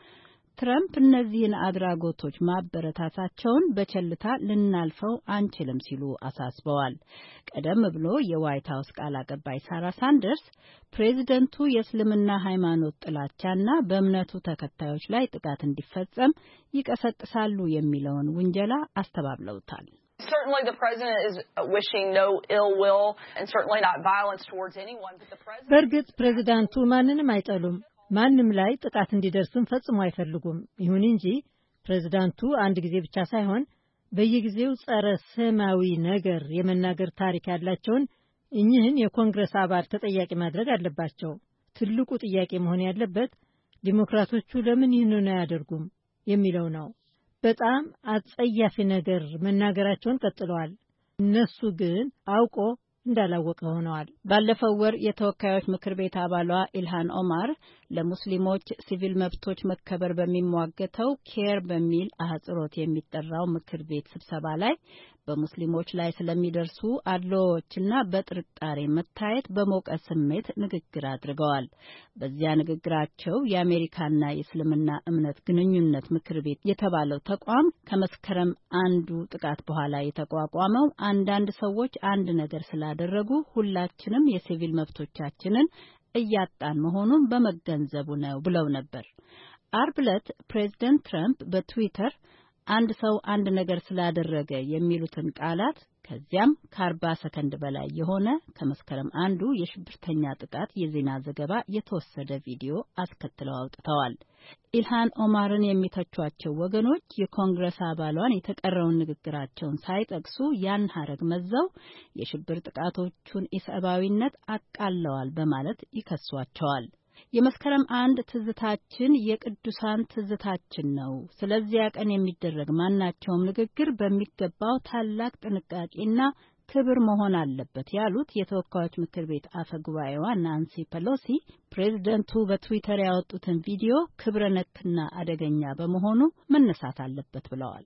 ትራምፕ እነዚህን አድራጎቶች ማበረታታቸውን በቸልታ ልናልፈው አንችልም ሲሉ አሳስበዋል። ቀደም ብሎ የዋይት ሀውስ ቃል አቀባይ ሳራ ሳንደርስ ፕሬዚደንቱ የእስልምና ሃይማኖት ጥላቻና በእምነቱ ተከታዮች ላይ ጥቃት እንዲፈጸም ይቀሰቅሳሉ የሚለውን ውንጀላ አስተባብለውታል። Certainly the president is wishing no ill will and certainly not violence towards anyone, but the president በእርግጥ ፕሬዚዳንቱ ማንንም አይጠሉም፣ ማንም ላይ ጥቃት እንዲደርስም ፈጽሞ አይፈልጉም። ይሁን እንጂ ፕሬዚዳንቱ አንድ ጊዜ ብቻ ሳይሆን በየጊዜው ጸረ ሰማያዊ ነገር የመናገር ታሪክ ያላቸውን እኚህን የኮንግረስ አባል ተጠያቂ ማድረግ አለባቸው። ትልቁ ጥያቄ መሆን ያለበት ዲሞክራቶቹ ለምን ይህንን አያደርጉም የሚለው ነው። በጣም አጸያፊ ነገር መናገራቸውን ቀጥለዋል። እነሱ ግን አውቆ እንዳላወቀ ሆነዋል። ባለፈው ወር የተወካዮች ምክር ቤት አባሏ ኢልሃን ኦማር ለሙስሊሞች ሲቪል መብቶች መከበር በሚሟገተው ኬር በሚል አህጽሮት የሚጠራው ምክር ቤት ስብሰባ ላይ በሙስሊሞች ላይ ስለሚደርሱ አድሎዎችና በጥርጣሬ መታየት በሞቀ ስሜት ንግግር አድርገዋል። በዚያ ንግግራቸው የአሜሪካና የእስልምና እምነት ግንኙነት ምክር ቤት የተባለው ተቋም ከመስከረም አንዱ ጥቃት በኋላ የተቋቋመው አንዳንድ ሰዎች አንድ ነገር ስላደረጉ ሁላችንም የሲቪል መብቶቻችንን እያጣን መሆኑን በመገንዘቡ ነው ብለው ነበር። አርብ ዕለት ፕሬዝደንት ትራምፕ በትዊተር አንድ ሰው አንድ ነገር ስላደረገ የሚሉትን ቃላት ከዚያም ከአርባ ሰከንድ በላይ የሆነ ከመስከረም አንዱ የሽብርተኛ ጥቃት የዜና ዘገባ የተወሰደ ቪዲዮ አስከትለው አውጥተዋል። ኢልሃን ኦማርን የሚተቿቸው ወገኖች የኮንግረስ አባሏን የተቀረውን ንግግራቸውን ሳይጠቅሱ ያን ሀረግ መዘው የሽብር ጥቃቶቹን ኢሰብአዊነት አቃለዋል በማለት ይከሷቸዋል። የመስከረም አንድ ትዝታችን የቅዱሳን ትዝታችን ነው። ስለዚያ ቀን የሚደረግ ማናቸውም ንግግር በሚገባው ታላቅ ጥንቃቄና ክብር መሆን አለበት ያሉት የተወካዮች ምክር ቤት አፈ ጉባኤዋ ናንሲ ፔሎሲ ፕሬዝደንቱ በትዊተር ያወጡትን ቪዲዮ ክብረ ነክና አደገኛ በመሆኑ መነሳት አለበት ብለዋል።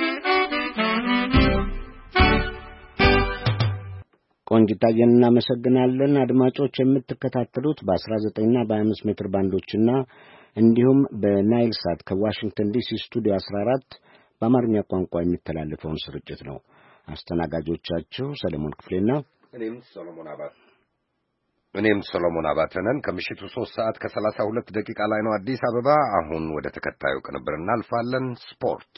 ቆንጅታዬን እናመሰግናለን። አድማጮች የምትከታተሉት በአስራ ዘጠኝ እና በሀያ አምስት ሜትር ባንዶችና እንዲሁም በናይል ሳት ከዋሽንግተን ዲሲ ስቱዲዮ አስራ አራት በአማርኛ ቋንቋ የሚተላለፈውን ስርጭት ነው። አስተናጋጆቻችሁ ሰለሞን ክፍሌና እኔም ሰሎሞን አባት እኔም ሰሎሞን አባተነን። ከምሽቱ ሶስት ሰዓት ከሰላሳ ሁለት ደቂቃ ላይ ነው አዲስ አበባ። አሁን ወደ ተከታዩ ቅንብር እናልፋለን። ስፖርት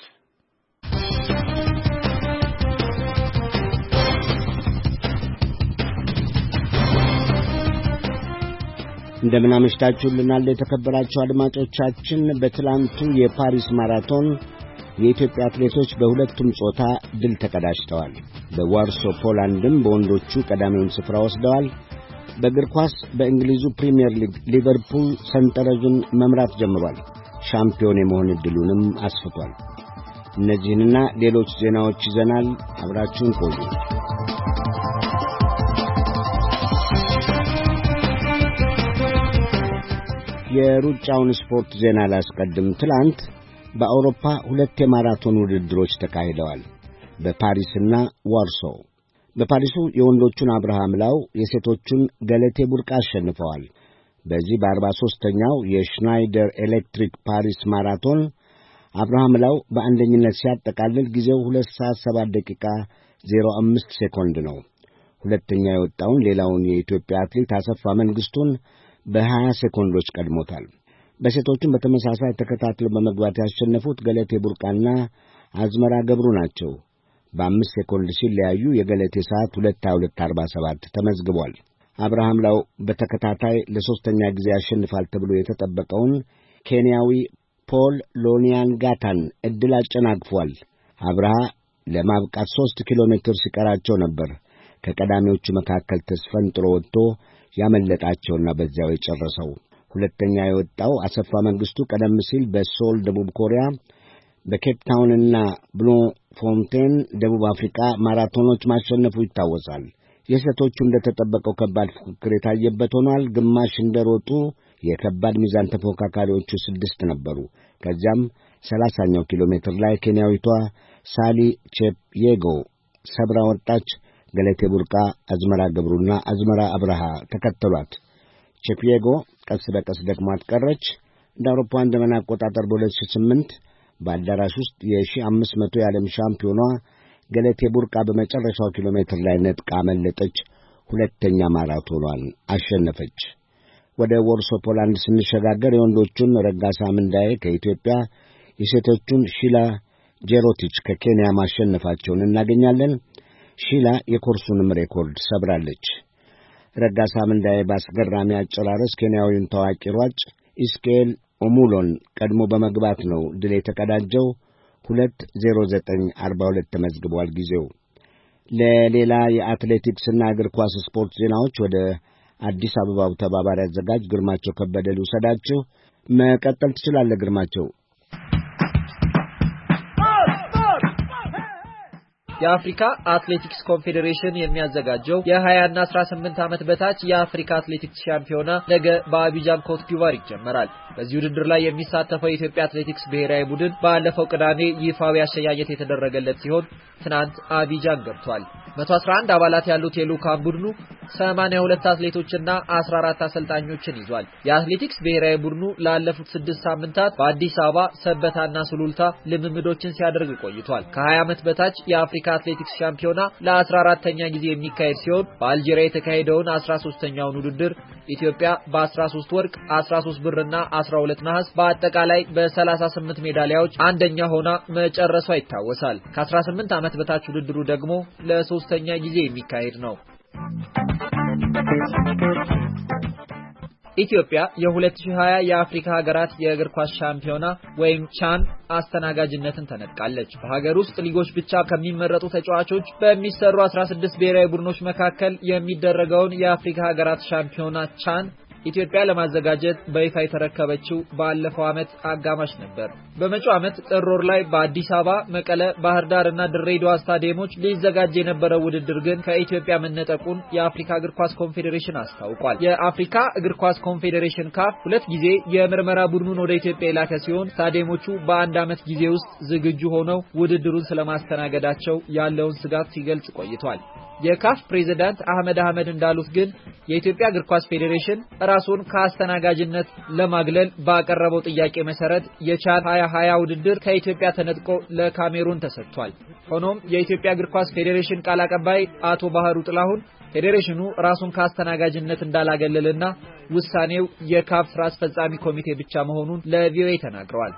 እንደምን አመሽታችሁልናል የተከበራችሁ አድማጮቻችን። በትላንቱ የፓሪስ ማራቶን የኢትዮጵያ አትሌቶች በሁለቱም ጾታ ድል ተቀዳጅተዋል። በዋርሶ ፖላንድም በወንዶቹ ቀዳሚውን ስፍራ ወስደዋል። በእግር ኳስ በእንግሊዙ ፕሪሚየር ሊግ ሊቨርፑል ሰንጠረዡን መምራት ጀምሯል። ሻምፒዮን የመሆን ዕድሉንም አስፍቷል። እነዚህንና ሌሎች ዜናዎች ይዘናል። አብራችሁን ቆዩ። የሩጫውን ስፖርት ዜና ላስቀድም። ትላንት በአውሮፓ ሁለት የማራቶን ውድድሮች ተካሂደዋል፣ በፓሪስና ዋርሶ። በፓሪሱ የወንዶቹን አብርሃም ላው፣ የሴቶቹን ገለቴ ቡርቃ አሸንፈዋል። በዚህ በአርባ ሦስተኛው የሽናይደር ኤሌክትሪክ ፓሪስ ማራቶን አብርሃም ላው በአንደኝነት ሲያጠቃልል ጊዜው ሁለት ሰዓት ሰባት ደቂቃ ዜሮ አምስት ሴኮንድ ነው። ሁለተኛ የወጣውን ሌላውን የኢትዮጵያ አትሌት አሰፋ መንግስቱን በሀያ ሴኮንዶች ቀድሞታል። በሴቶቹም በተመሳሳይ ተከታትለው በመግባት ያሸነፉት ገለቴ ቡርቃና አዝመራ ገብሩ ናቸው። በአምስት ሴኮንድ ሲለያዩ የገለቴ ሰዓት ሁለት ሃያ ሁለት አርባ ሰባት ተመዝግቧል። አብርሃም ላው በተከታታይ ለሦስተኛ ጊዜ ያሸንፋል ተብሎ የተጠበቀውን ኬንያዊ ፖል ሎኒያንጋታን ዕድል አጨናግፏል። አብርሃ ለማብቃት ሦስት ኪሎ ሜትር ሲቀራቸው ነበር ከቀዳሚዎቹ መካከል ተስፈንጥሮ ወጥቶ ያመለጣቸውና በዚያው የጨረሰው። ሁለተኛ የወጣው አሰፋ መንግስቱ ቀደም ሲል በሶል ደቡብ ኮሪያ፣ በኬፕ ታውንና ብሎ ፎንቴን ደቡብ አፍሪካ ማራቶኖች ማሸነፉ ይታወሳል። የሴቶቹ እንደተጠበቀው ከባድ ፉክክር የታየበት ሆኗል። ግማሽ እንደሮጡ የከባድ ሚዛን ተፎካካሪዎቹ ስድስት ነበሩ። ከዚያም ሰላሳኛው ኪሎ ሜትር ላይ ኬንያዊቷ ሳሊ ቼፕዬጎ ሰብራ ወጣች። ገለቴ ቡርቃ፣ አዝመራ ገብሩና አዝመራ አብርሃ ተከተሏት። ቼፕዬጎ ቀስ በቀስ ደክሟት ቀረች። እንደ አውሮፓውያን ዘመን አቆጣጠር በሁለት ሺህ ስምንት በአዳራሽ ውስጥ የሺህ አምስት መቶ የዓለም ሻምፒዮኗ ገለቴ ቡርቃ በመጨረሻው ኪሎ ሜትር ላይ ነጥቃ መለጠች። ሁለተኛ ማራቶኗን አሸነፈች። ወደ ወርሶ ፖላንድ ስንሸጋገር የወንዶቹን ረጋሳ ምንዳዬ ከኢትዮጵያ የሴቶቹን ሺላ ጄሮቲች ከኬንያ ማሸነፋቸውን እናገኛለን። ሺላ የኮርሱንም ሬኮርድ ሰብራለች። ረጋሳ ምንዳዬ በአስገራሚ አጨራረስ ኬንያዊውን ታዋቂ ሯጭ ኢስኬል ኦሙሎን ቀድሞ በመግባት ነው ድል የተቀዳጀው። ሁለት ዜሮ ዘጠኝ አርባ ሁለት ተመዝግቧል ጊዜው። ለሌላ የአትሌቲክስና እግር ኳስ ስፖርት ዜናዎች ወደ አዲስ አበባው ተባባሪ አዘጋጅ ግርማቸው ከበደ ልውሰዳችሁ። መቀጠል ትችላለህ ግርማቸው። የአፍሪካ አትሌቲክስ ኮንፌዴሬሽን የሚያዘጋጀው የ20 እና አስራ ስምንት ዓመት በታች የአፍሪካ አትሌቲክስ ሻምፒዮና ነገ በአቢጃን ኮት ዲቯር ይጀመራል። በዚህ ውድድር ላይ የሚሳተፈው የኢትዮጵያ አትሌቲክስ ብሔራዊ ቡድን ባለፈው ቅዳሜ ይፋዊ አሸያየት የተደረገለት ሲሆን ትናንት አቢጃን ገብቷል። መቶ አስራ አንድ አባላት ያሉት የልዑካን ቡድኑ ሰማንያ ሁለት አትሌቶችና አስራ አራት አሰልጣኞችን ይዟል። የአትሌቲክስ ብሔራዊ ቡድኑ ላለፉት ስድስት ሳምንታት በአዲስ አበባ ሰበታና ሱሉልታ ልምምዶችን ሲያደርግ ቆይቷል። ከ20 ዓመት በታች የአፍሪካ አትሌቲክስ ሻምፒዮና ለ14ኛ ጊዜ የሚካሄድ ሲሆን በአልጄሪያ የተካሄደውን አስራ ሶስተኛውን ውድድር ኢትዮጵያ በ13 ወርቅ፣ አስራ ሶስት ብርና አስራ ሁለት ነሐስ በአጠቃላይ በ38 ሜዳሊያዎች አንደኛ ሆና መጨረሷ ይታወሳል። ከ18 ዓመት በታች ውድድሩ ደግሞ ለሶስተኛ ጊዜ የሚካሄድ ነው። ኢትዮጵያ የ2020 የአፍሪካ ሀገራት የእግር ኳስ ሻምፒዮና ወይም ቻን አስተናጋጅነትን ተነጥቃለች። በሀገር ውስጥ ሊጎች ብቻ ከሚመረጡ ተጫዋቾች በሚሰሩ አስራ ስድስት ብሔራዊ ቡድኖች መካከል የሚደረገውን የአፍሪካ ሀገራት ሻምፒዮና ቻን ኢትዮጵያ ለማዘጋጀት በይፋ የተረከበችው ባለፈው ዓመት አጋማሽ ነበር። በመጪው ዓመት ጥር ወር ላይ በአዲስ አበባ፣ መቀለ፣ ባህር ዳር እና ድሬዳዋ ስታዲየሞች ሊዘጋጅ የነበረው ውድድር ግን ከኢትዮጵያ መነጠቁን የአፍሪካ እግር ኳስ ኮንፌዴሬሽን አስታውቋል። የአፍሪካ እግር ኳስ ኮንፌዴሬሽን ካፍ ሁለት ጊዜ የምርመራ ቡድኑን ወደ ኢትዮጵያ የላከ ሲሆን ስታዲየሞቹ በአንድ ዓመት ጊዜ ውስጥ ዝግጁ ሆነው ውድድሩን ስለማስተናገዳቸው ያለውን ስጋት ሲገልጽ ቆይቷል። የካፍ ፕሬዝዳንት አህመድ አህመድ እንዳሉት ግን የኢትዮጵያ እግር ኳስ ፌዴሬሽን ራሱን ከአስተናጋጅነት ለማግለል ባቀረበው ጥያቄ መሰረት የቻን ሃያ ሃያ ውድድር ከኢትዮጵያ ተነጥቆ ለካሜሩን ተሰጥቷል። ሆኖም የኢትዮጵያ እግር ኳስ ፌዴሬሽን ቃል አቀባይ አቶ ባህሩ ጥላሁን ፌዴሬሽኑ ራሱን ከአስተናጋጅነት እንዳላገለልና ውሳኔው የካፍ ስራ አስፈጻሚ ኮሚቴ ብቻ መሆኑን ለቪኦኤ ተናግረዋል።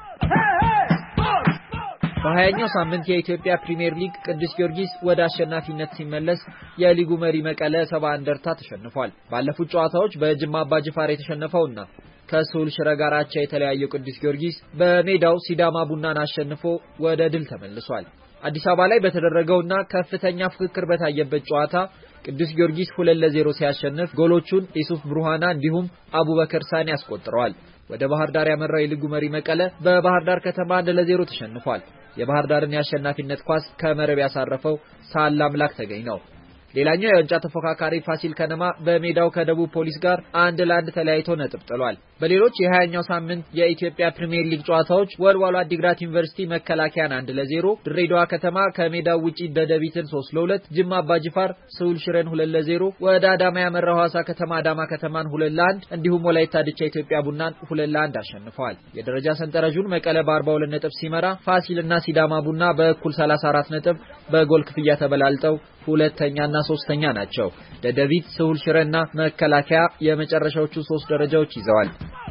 በሀያኛው ሳምንት የኢትዮጵያ ፕሪሚየር ሊግ ቅዱስ ጊዮርጊስ ወደ አሸናፊነት ሲመለስ የሊጉ መሪ መቀለ ሰባ እንደርታ ተሸንፏል። ባለፉት ጨዋታዎች በጅማ አባጅፋር የተሸነፈውና ከሱል ሽረ ጋር አቻ የተለያየው ቅዱስ ጊዮርጊስ በሜዳው ሲዳማ ቡናን አሸንፎ ወደ ድል ተመልሷል። አዲስ አበባ ላይ በተደረገውና ከፍተኛ ፍክክር በታየበት ጨዋታ ቅዱስ ጊዮርጊስ ሁለት ለዜሮ ሲያሸንፍ ጎሎቹን ኢሱፍ ብሩሃና እንዲሁም አቡበከር ሳኒ አስቆጥረዋል። ወደ ባህር ዳር ያመራው የሊጉ መሪ መቀለ በባህር ዳር ከተማ አንድ ለዜሮ ተሸንፏል። የባህር ዳርን የአሸናፊነት ኳስ ከመረብ ያሳረፈው ሳላ አምላክ ተገኝ ነው። ሌላኛው የዋንጫ ተፎካካሪ ፋሲል ከነማ በሜዳው ከደቡብ ፖሊስ ጋር አንድ ለአንድ ተለያይቶ ነጥብ ጥሏል። በሌሎች የሀያኛው ሳምንት የኢትዮጵያ ፕሪሚየር ሊግ ጨዋታዎች ወልዋሎ አዲግራት ዩኒቨርሲቲ መከላከያን አንድ ለዜሮ፣ ድሬዳዋ ከተማ ከሜዳው ውጪ ደደቢትን ሶስት ለሁለት፣ ጅማ አባጅፋር ስውል ሽረን ሁለት ለዜሮ፣ ወደ አዳማ ያመራው ሐዋሳ ከተማ አዳማ ከተማን ሁለት ለአንድ እንዲሁም ወላይታ ድቻ ኢትዮጵያ ቡናን ሁለት ለአንድ አሸንፈዋል። የደረጃ ሰንጠረዡን መቀለ በአርባ ሁለት ነጥብ ሲመራ ፋሲልና ሲዳማ ቡና በእኩል ሰላሳ አራት ነጥብ በጎል ክፍያ ተበላልጠው ሁለተኛና ሶስተኛ ናቸው። ደደቢት፣ ስውል ሽረና መከላከያ የመጨረሻዎቹ ሶስት ደረጃዎች ይዘዋል።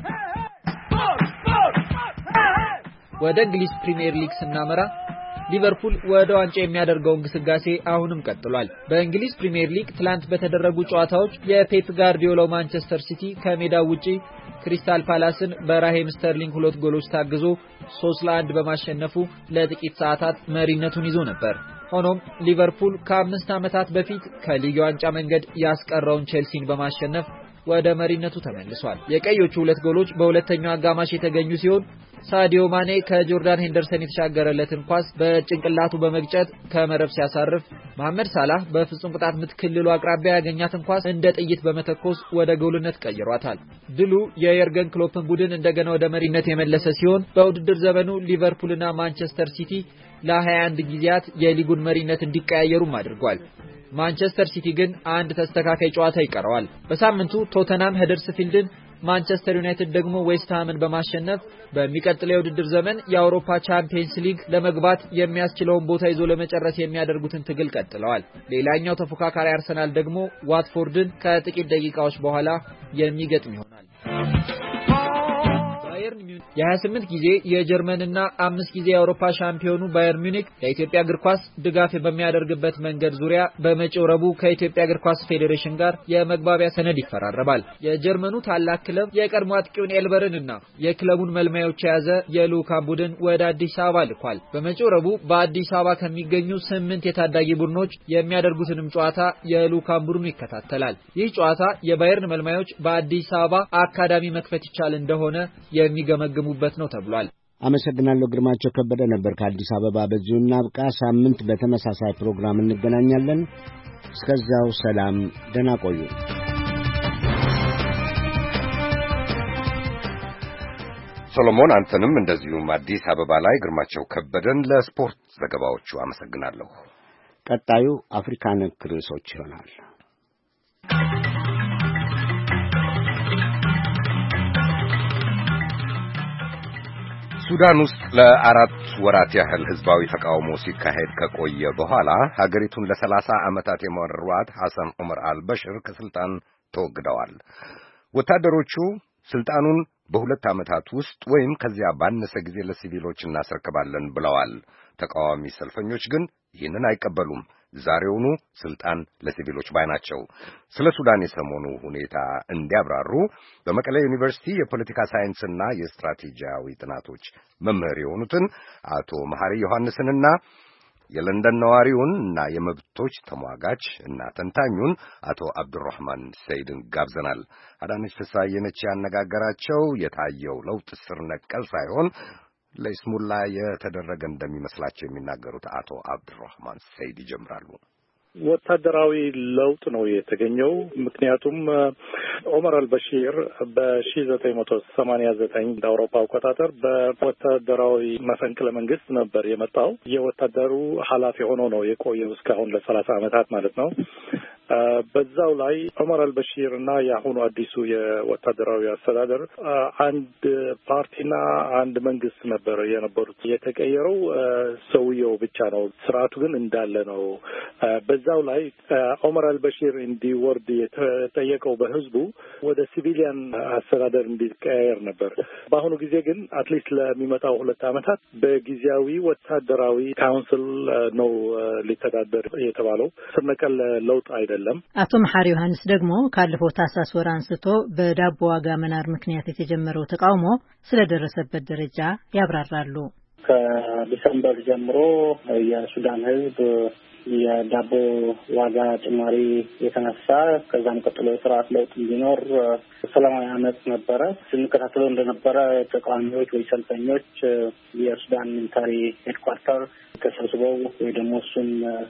ወደ እንግሊዝ ፕሪሚየር ሊግ ስናመራ ሊቨርፑል ወደ ዋንጫ የሚያደርገው እንቅስቃሴ አሁንም ቀጥሏል። በእንግሊዝ ፕሪሚየር ሊግ ትላንት በተደረጉ ጨዋታዎች የፔፕ ጋርዲዮላው ማንቸስተር ሲቲ ከሜዳው ውጪ ክሪስታል ፓላስን በራሄም ስተርሊንግ ሁለት ጎሎች ታግዞ ሶስት ለአንድ በማሸነፉ ለጥቂት ሰዓታት መሪነቱን ይዞ ነበር። ሆኖም ሊቨርፑል ከአምስት ዓመታት በፊት ከሊግ ዋንጫ መንገድ ያስቀረውን ቼልሲን በማሸነፍ ወደ መሪነቱ ተመልሷል። የቀዮቹ ሁለት ጎሎች በሁለተኛው አጋማሽ የተገኙ ሲሆን ሳዲዮ ማኔ ከጆርዳን ሄንደርሰን የተሻገረለትን ኳስ በጭንቅላቱ በመግጨት ከመረብ ሲያሳርፍ፣ መሐመድ ሳላህ በፍጹም ቅጣት ምት ክልሉ አቅራቢያ ያገኛትን ኳስ እንደ ጥይት በመተኮስ ወደ ጎልነት ቀይሯታል። ድሉ የየርገን ክሎፕን ቡድን እንደገና ወደ መሪነት የመለሰ ሲሆን በውድድር ዘመኑ ሊቨርፑልና ማንቸስተር ሲቲ ለሀያ አንድ ጊዜያት የሊጉን መሪነት እንዲቀያየሩም አድርጓል። ማንቸስተር ሲቲ ግን አንድ ተስተካካይ ጨዋታ ይቀረዋል። በሳምንቱ ቶተናም ሄደርስፊልድን ማንቸስተር ዩናይትድ ደግሞ ዌስት ሃምን በማሸነፍ በሚቀጥለው የውድድር ዘመን የአውሮፓ ቻምፒየንስ ሊግ ለመግባት የሚያስችለውን ቦታ ይዞ ለመጨረስ የሚያደርጉትን ትግል ቀጥለዋል። ሌላኛው ተፎካካሪ አርሰናል ደግሞ ዋትፎርድን ከጥቂት ደቂቃዎች በኋላ የሚገጥም ይሆናል። የሀያ ስምንት ጊዜ የጀርመንና አምስት ጊዜ የአውሮፓ ሻምፒዮኑ ባየር ሙኒክ ለኢትዮጵያ እግር ኳስ ድጋፍ በሚያደርግበት መንገድ ዙሪያ በመጪው ረቡዕ ከኢትዮጵያ እግር ኳስ ፌዴሬሽን ጋር የመግባቢያ ሰነድ ይፈራረማል። የጀርመኑ ታላቅ ክለብ የቀድሞ አጥቂውን ኤልበርንና የክለቡን መልማዮች የያዘ የልዑካን ቡድን ወደ አዲስ አበባ ልኳል። በመጪው ረቡዕ በአዲስ አበባ ከሚገኙ ስምንት የታዳጊ ቡድኖች የሚያደርጉትንም ጨዋታ የልዑካን ቡድኑ ይከታተላል። ይህ ጨዋታ የባየርን መልማዮች በአዲስ አበባ አካዳሚ መክፈት ይቻል እንደሆነ የሚገመግሙበት ነው ተብሏል። አመሰግናለሁ። ግርማቸው ከበደ ነበር ከአዲስ አበባ። በዚሁ እናብቃ። ሳምንት በተመሳሳይ ፕሮግራም እንገናኛለን። እስከዚያው ሰላም፣ ደህና ቆዩ። ሰሎሞን አንተንም እንደዚሁም አዲስ አበባ ላይ ግርማቸው ከበደን ለስፖርት ዘገባዎቹ አመሰግናለሁ። ቀጣዩ አፍሪካ ነክ ርዕሶች ይሆናል። ሱዳን ውስጥ ለአራት ወራት ያህል ህዝባዊ ተቃውሞ ሲካሄድ ከቆየ በኋላ ሀገሪቱን ለሰላሳ ዓመታት የመሯት ሐሰን ዑመር አልበሽር ከስልጣን ተወግደዋል። ወታደሮቹ ስልጣኑን በሁለት ዓመታት ውስጥ ወይም ከዚያ ባነሰ ጊዜ ለሲቪሎች እናስረክባለን ብለዋል። ተቃዋሚ ሰልፈኞች ግን ይህንን አይቀበሉም። ዛሬውኑ ስልጣን ለሲቪሎች ባይ ናቸው። ስለ ሱዳን የሰሞኑ ሁኔታ እንዲያብራሩ በመቀሌ ዩኒቨርሲቲ የፖለቲካ ሳይንስና የስትራቴጂያዊ ጥናቶች መምህር የሆኑትን አቶ መሐሪ ዮሐንስንና የለንደን ነዋሪውን እና የመብቶች ተሟጋች እና ተንታኙን አቶ አብዱራህማን ሰይድን ጋብዘናል። አዳነች ፍስሐዬ ነች ያነጋገራቸው። የታየው ለውጥ ስር ነቀል ሳይሆን ለይስሙላ የተደረገ እንደሚመስላቸው የሚናገሩት አቶ አብዱራህማን ሰይድ ይጀምራሉ። ወታደራዊ ለውጥ ነው የተገኘው። ምክንያቱም ኦመር አልበሺር በሺህ ዘጠኝ መቶ ሰማንያ ዘጠኝ እንደ አውሮፓ አቆጣጠር በወታደራዊ መፈንቅለ መንግስት ነበር የመጣው። የወታደሩ ኃላፊ ሆኖ ነው የቆየው እስካሁን ለሰላሳ ዓመታት ማለት ነው። በዛው ላይ ኦመር አልበሺር እና የአሁኑ አዲሱ የወታደራዊ አስተዳደር አንድ ፓርቲና አንድ መንግስት ነበር የነበሩት። የተቀየረው ሰውየው ብቻ ነው፣ ስርዓቱ ግን እንዳለ ነው። በዛው ላይ ኦመር አልበሺር እንዲወርድ የተጠየቀው በህዝቡ ወደ ሲቪሊያን አስተዳደር እንዲቀያየር ነበር። በአሁኑ ጊዜ ግን አትሊስት ለሚመጣው ሁለት ዓመታት በጊዜያዊ ወታደራዊ ካውንስል ነው ሊተዳደር የተባለው። ስር ነቀል ለውጥ አይደለም። አቶ መሐሪ ዮሐንስ ደግሞ ካለፈው ታህሳስ ወር አንስቶ በዳቦ ዋጋ መናር ምክንያት የተጀመረው ተቃውሞ ስለደረሰበት ደረጃ ያብራራሉ። ከዲሰምበር ጀምሮ የሱዳን ህዝብ የዳቦ ዋጋ ጭማሪ የተነሳ ከዛም ቀጥሎ ስርዓት ለውጥ እንዲኖር ሰላማዊ አመጽ ነበረ። ስንከታተለው እንደነበረ ተቃዋሚዎች ወይ ሰልፈኞች የሱዳን ሚሊታሪ ሄድኳርተር ተሰብስበው ወይ ደግሞ እሱን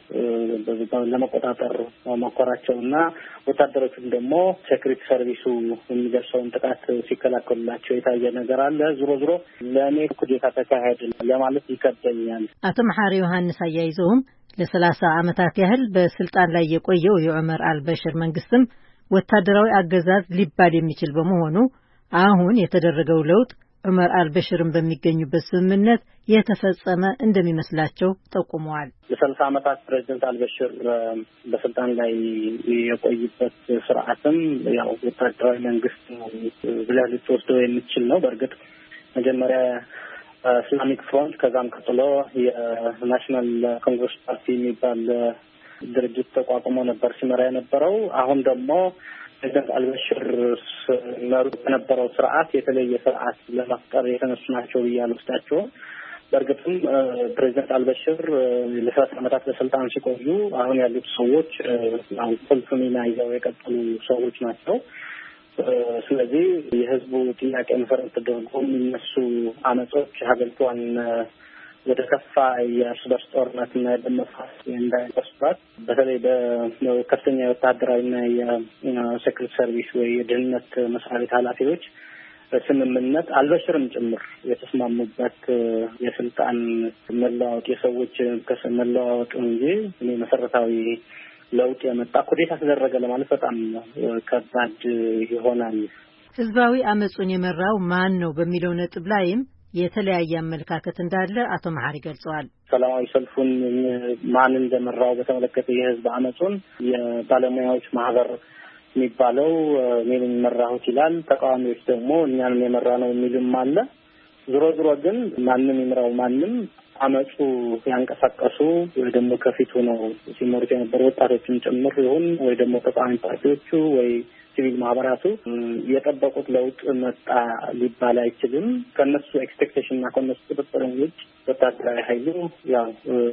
ለመቆጣጠር መሞከራቸውና ወታደሮቹም ደግሞ ሴኩሪቲ ሰርቪሱ የሚደርሰውን ጥቃት ሲከላከሉላቸው የታየ ነገር አለ። ዞሮ ዞሮ ለእኔ ኩዴታ ተካሄደ ለማለት ይከብደኛል። አቶ መሐሪ ዮሐንስ አያይዘውም ለሰላሳ ዓመታት ያህል በስልጣን ላይ የቆየው የዑመር አልበሽር መንግስትም ወታደራዊ አገዛዝ ሊባል የሚችል በመሆኑ አሁን የተደረገው ለውጥ ዑመር አልበሽርን በሚገኙበት ስምምነት የተፈጸመ እንደሚመስላቸው ጠቁመዋል። ለሰላሳ ዓመታት ፕሬዝዳንት አልበሽር በስልጣን ላይ የቆዩበት ስርዓትም ያው ወታደራዊ መንግስት ብለህ ልትወስደው የሚችል ነው። በእርግጥ መጀመሪያ ኢስላሚክ ፍሮንት ከዛም ቀጥሎ የናሽናል ኮንግረስ ፓርቲ የሚባል ድርጅት ተቋቁሞ ነበር ሲመራ የነበረው። አሁን ደግሞ ፕሬዝዳንት አልበሽር መሩት የነበረው ስርዓት የተለየ ስርዓት ለመፍጠር የተነሱ ናቸው ብዬ አልወስዳቸውም። በእርግጥም ፕሬዝዳንት አልበሽር ለሰላሳ ዓመታት በስልጣን ሲቆዩ አሁን ያሉት ሰዎች አሁን ቁልፍ ሚና ይዘው የቀጠሉ ሰዎች ናቸው። ስለዚህ የህዝቡ ጥያቄ መሰረት ተደርጎ የሚነሱ አመጾች ሀገሪቷን ወደ ከፋ የእርስ በርስ ጦርነትና የደም መፋሰስ እንዳይወስዷት በተለይ በከፍተኛ የወታደራዊና የሴኩሪቲ ሰርቪስ ወይ የደህንነት መስሪያ ቤት ኃላፊዎች ስምምነት አልበሽርም ጭምር የተስማሙበት የስልጣን መለዋወጥ የሰዎች ከመለዋወጥ እንጂ እኔ መሰረታዊ ለውጥ የመጣ ኩዴታ ተደረገ ለማለት በጣም ከባድ ይሆናል። ህዝባዊ አመጹን የመራው ማን ነው በሚለው ነጥብ ላይም የተለያየ አመለካከት እንዳለ አቶ መሐሪ ገልጸዋል። ሰላማዊ ሰልፉን ማን እንደመራው በተመለከተ የህዝብ አመጹን የባለሙያዎች ማህበር የሚባለው ምን መራሁት ይላል። ተቃዋሚዎች ደግሞ እኛን የመራ ነው የሚሉም አለ። ዞሮ ዞሮ ግን ማንንም ይመራው ማንንም አመጹ ያንቀሳቀሱ ወይ ደግሞ ከፊቱ ነው ሲመሩት የነበሩ ወጣቶችን ጭምር ይሁን ወይ ደግሞ ተቃዋሚ ፓርቲዎቹ ወይ ሲቪል ማህበራቱ የጠበቁት ለውጥ መጣ ሊባል አይችልም። ከነሱ ኤክስፔክቴሽን እና ከነሱ ቁጥጥር ውጭ ወታደራዊ ኃይሉ ያው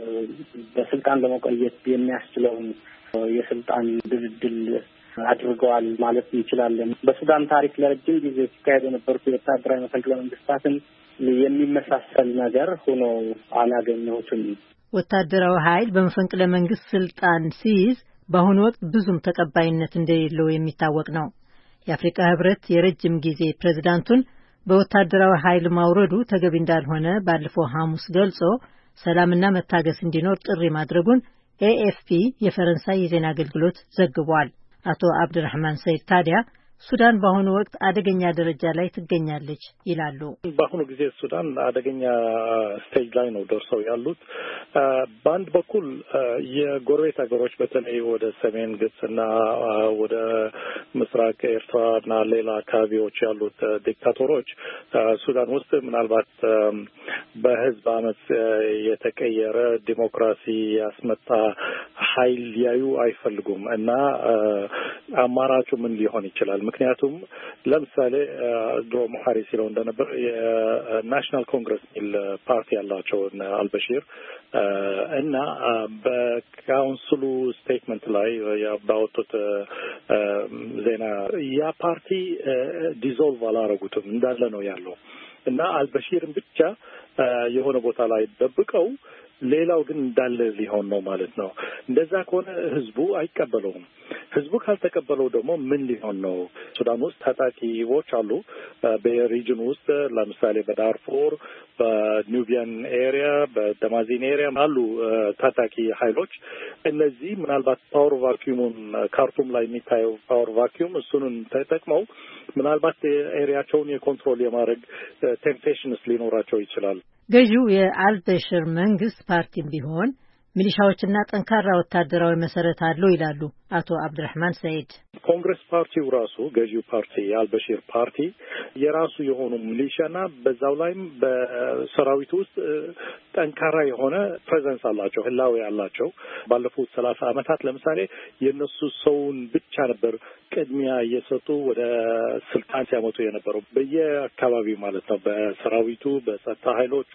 በስልጣን ለመቆየት የሚያስችለውን የስልጣን ድልድል አድርገዋል ማለት እንችላለን። በሱዳን ታሪክ ለረጅም ጊዜ ሲካሄዱ የነበሩት የወታደራዊ መፈንቅለ መንግስታትን የሚመሳሰል ነገር ሆኖ አላገኘሁትም። ወታደራዊ ኃይል በመፈንቅለ መንግስት ስልጣን ሲይዝ በአሁኑ ወቅት ብዙም ተቀባይነት እንደሌለው የሚታወቅ ነው። የአፍሪካ ህብረት የረጅም ጊዜ ፕሬዝዳንቱን በወታደራዊ ኃይል ማውረዱ ተገቢ እንዳልሆነ ባለፈው ሐሙስ ገልጾ ሰላምና መታገስ እንዲኖር ጥሪ ማድረጉን ኤኤፍፒ የፈረንሳይ የዜና አገልግሎት ዘግቧል። አቶ አብዱራህማን ሰይድ ታዲያ ሱዳን በአሁኑ ወቅት አደገኛ ደረጃ ላይ ትገኛለች ይላሉ። በአሁኑ ጊዜ ሱዳን አደገኛ ስቴጅ ላይ ነው ደርሰው ያሉት። በአንድ በኩል የጎረቤት ሀገሮች በተለይ ወደ ሰሜን ግብጽና ወደ ምስራቅ ኤርትራና ሌላ አካባቢዎች ያሉት ዲክታቶሮች ሱዳን ውስጥ ምናልባት በህዝብ አመጽ የተቀየረ ዲሞክራሲ ያስመጣ ኃይል ሊያዩ አይፈልጉም እና አማራጩ ምን ሊሆን ይችላል? ምክንያቱም ለምሳሌ ድሮ መሐሪ ሲለው እንደነበር የናሽናል ኮንግረስ ሚል ፓርቲ ያላቸው አልበሺር እና በካውንስሉ ስቴትመንት ላይ ባወጡት ዜና ያ ፓርቲ ዲዞልቭ አላረጉትም እንዳለ ነው ያለው እና አልበሺርን ብቻ የሆነ ቦታ ላይ ደብቀው ሌላው ግን እንዳለ ሊሆን ነው ማለት ነው። እንደዛ ከሆነ ህዝቡ አይቀበለውም። ህዝቡ ካልተቀበለው ደግሞ ምን ሊሆን ነው? ሱዳን ውስጥ ታጣቂዎች አሉ። በሪጅን ውስጥ ለምሳሌ በዳርፉር፣ በኑቢያን ኤሪያ፣ በደማዚን ኤሪያ አሉ ታጣቂ ኃይሎች። እነዚህ ምናልባት ፓወር ቫኪዩሙን ካርቱም ላይ የሚታየው ፓወር ቫኪዩም እሱንን ተጠቅመው ምናልባት ኤሪያቸውን የኮንትሮል የማድረግ ቴምፕቴሽንስ ሊኖራቸው ይችላል። ገዢው የአልበሽር መንግስት ፓርቲም ቢሆን ሚሊሻዎችና ጠንካራ ወታደራዊ መሰረት አለው ይላሉ አቶ አብዱራህማን ሰይድ። ኮንግረስ ፓርቲው ራሱ ገዢው ፓርቲ የአልበሺር ፓርቲ የራሱ የሆኑ ሚሊሻና በዛው ላይም በሰራዊቱ ውስጥ ጠንካራ የሆነ ፕሬዘንስ አላቸው፣ ህላዌ አላቸው። ባለፉት ሰላሳ አመታት ለምሳሌ የነሱ ሰውን ብቻ ነበር ቅድሚያ እየሰጡ ወደ ስልጣን ሲያመጡ የነበረው በየአካባቢው ማለት ነው። በሰራዊቱ፣ በጸጥታ ኃይሎቹ፣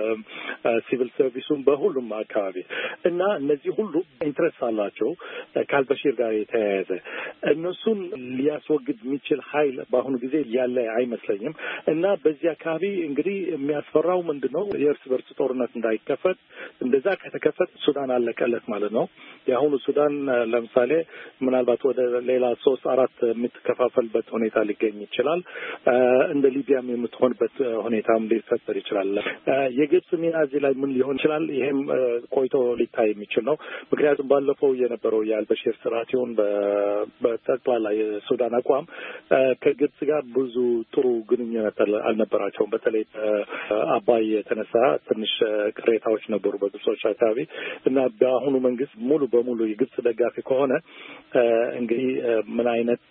በሲቪል ሰርቪሱም በሁሉም አካባቢ እና እነዚህ ሁሉ ኢንትረስት አላቸው ከአልበሺር ጋር የተያያዘ። እነሱን ሊያስወግድ የሚችል ኃይል በአሁኑ ጊዜ ያለ አይመስለኝም እና በዚህ አካባቢ እንግዲህ የሚያስፈራው ምንድን ነው? የእርስ በርስ ጦርነት እንዳይከፈት። እንደዛ ከተከፈት ሱዳን አለቀለት ማለት ነው። የአሁኑ ሱዳን ለምሳሌ ምናልባት ወደ ሌላ ሶስት አራት የምትከፋፈልበት ሁኔታ ሊገኝ ይችላል። እንደ ሊቢያም የምትሆንበት ሁኔታም ሊፈጠር ይችላል። የግብጽ ሚና እዚህ ላይ ምን ሊሆን ይችላል? ይሄም ቆይቶ ሊታይ የሚችል ነው። ምክንያቱም ባለፈው የነበረው የአልበሺር ስርዓት ይሁን በጠቅላላ የሱዳን አቋም ከግብጽ ጋር ብዙ ጥሩ ግንኙነት አልነበራቸውም። በተለይ አባይ የተነሳ ትንሽ ቅሬታዎች ነበሩ በግብጾች አካባቢ እና በአሁኑ መንግስት ሙሉ በሙሉ የግብጽ ደጋፊ ከሆነ እንግዲህ ምን አይነት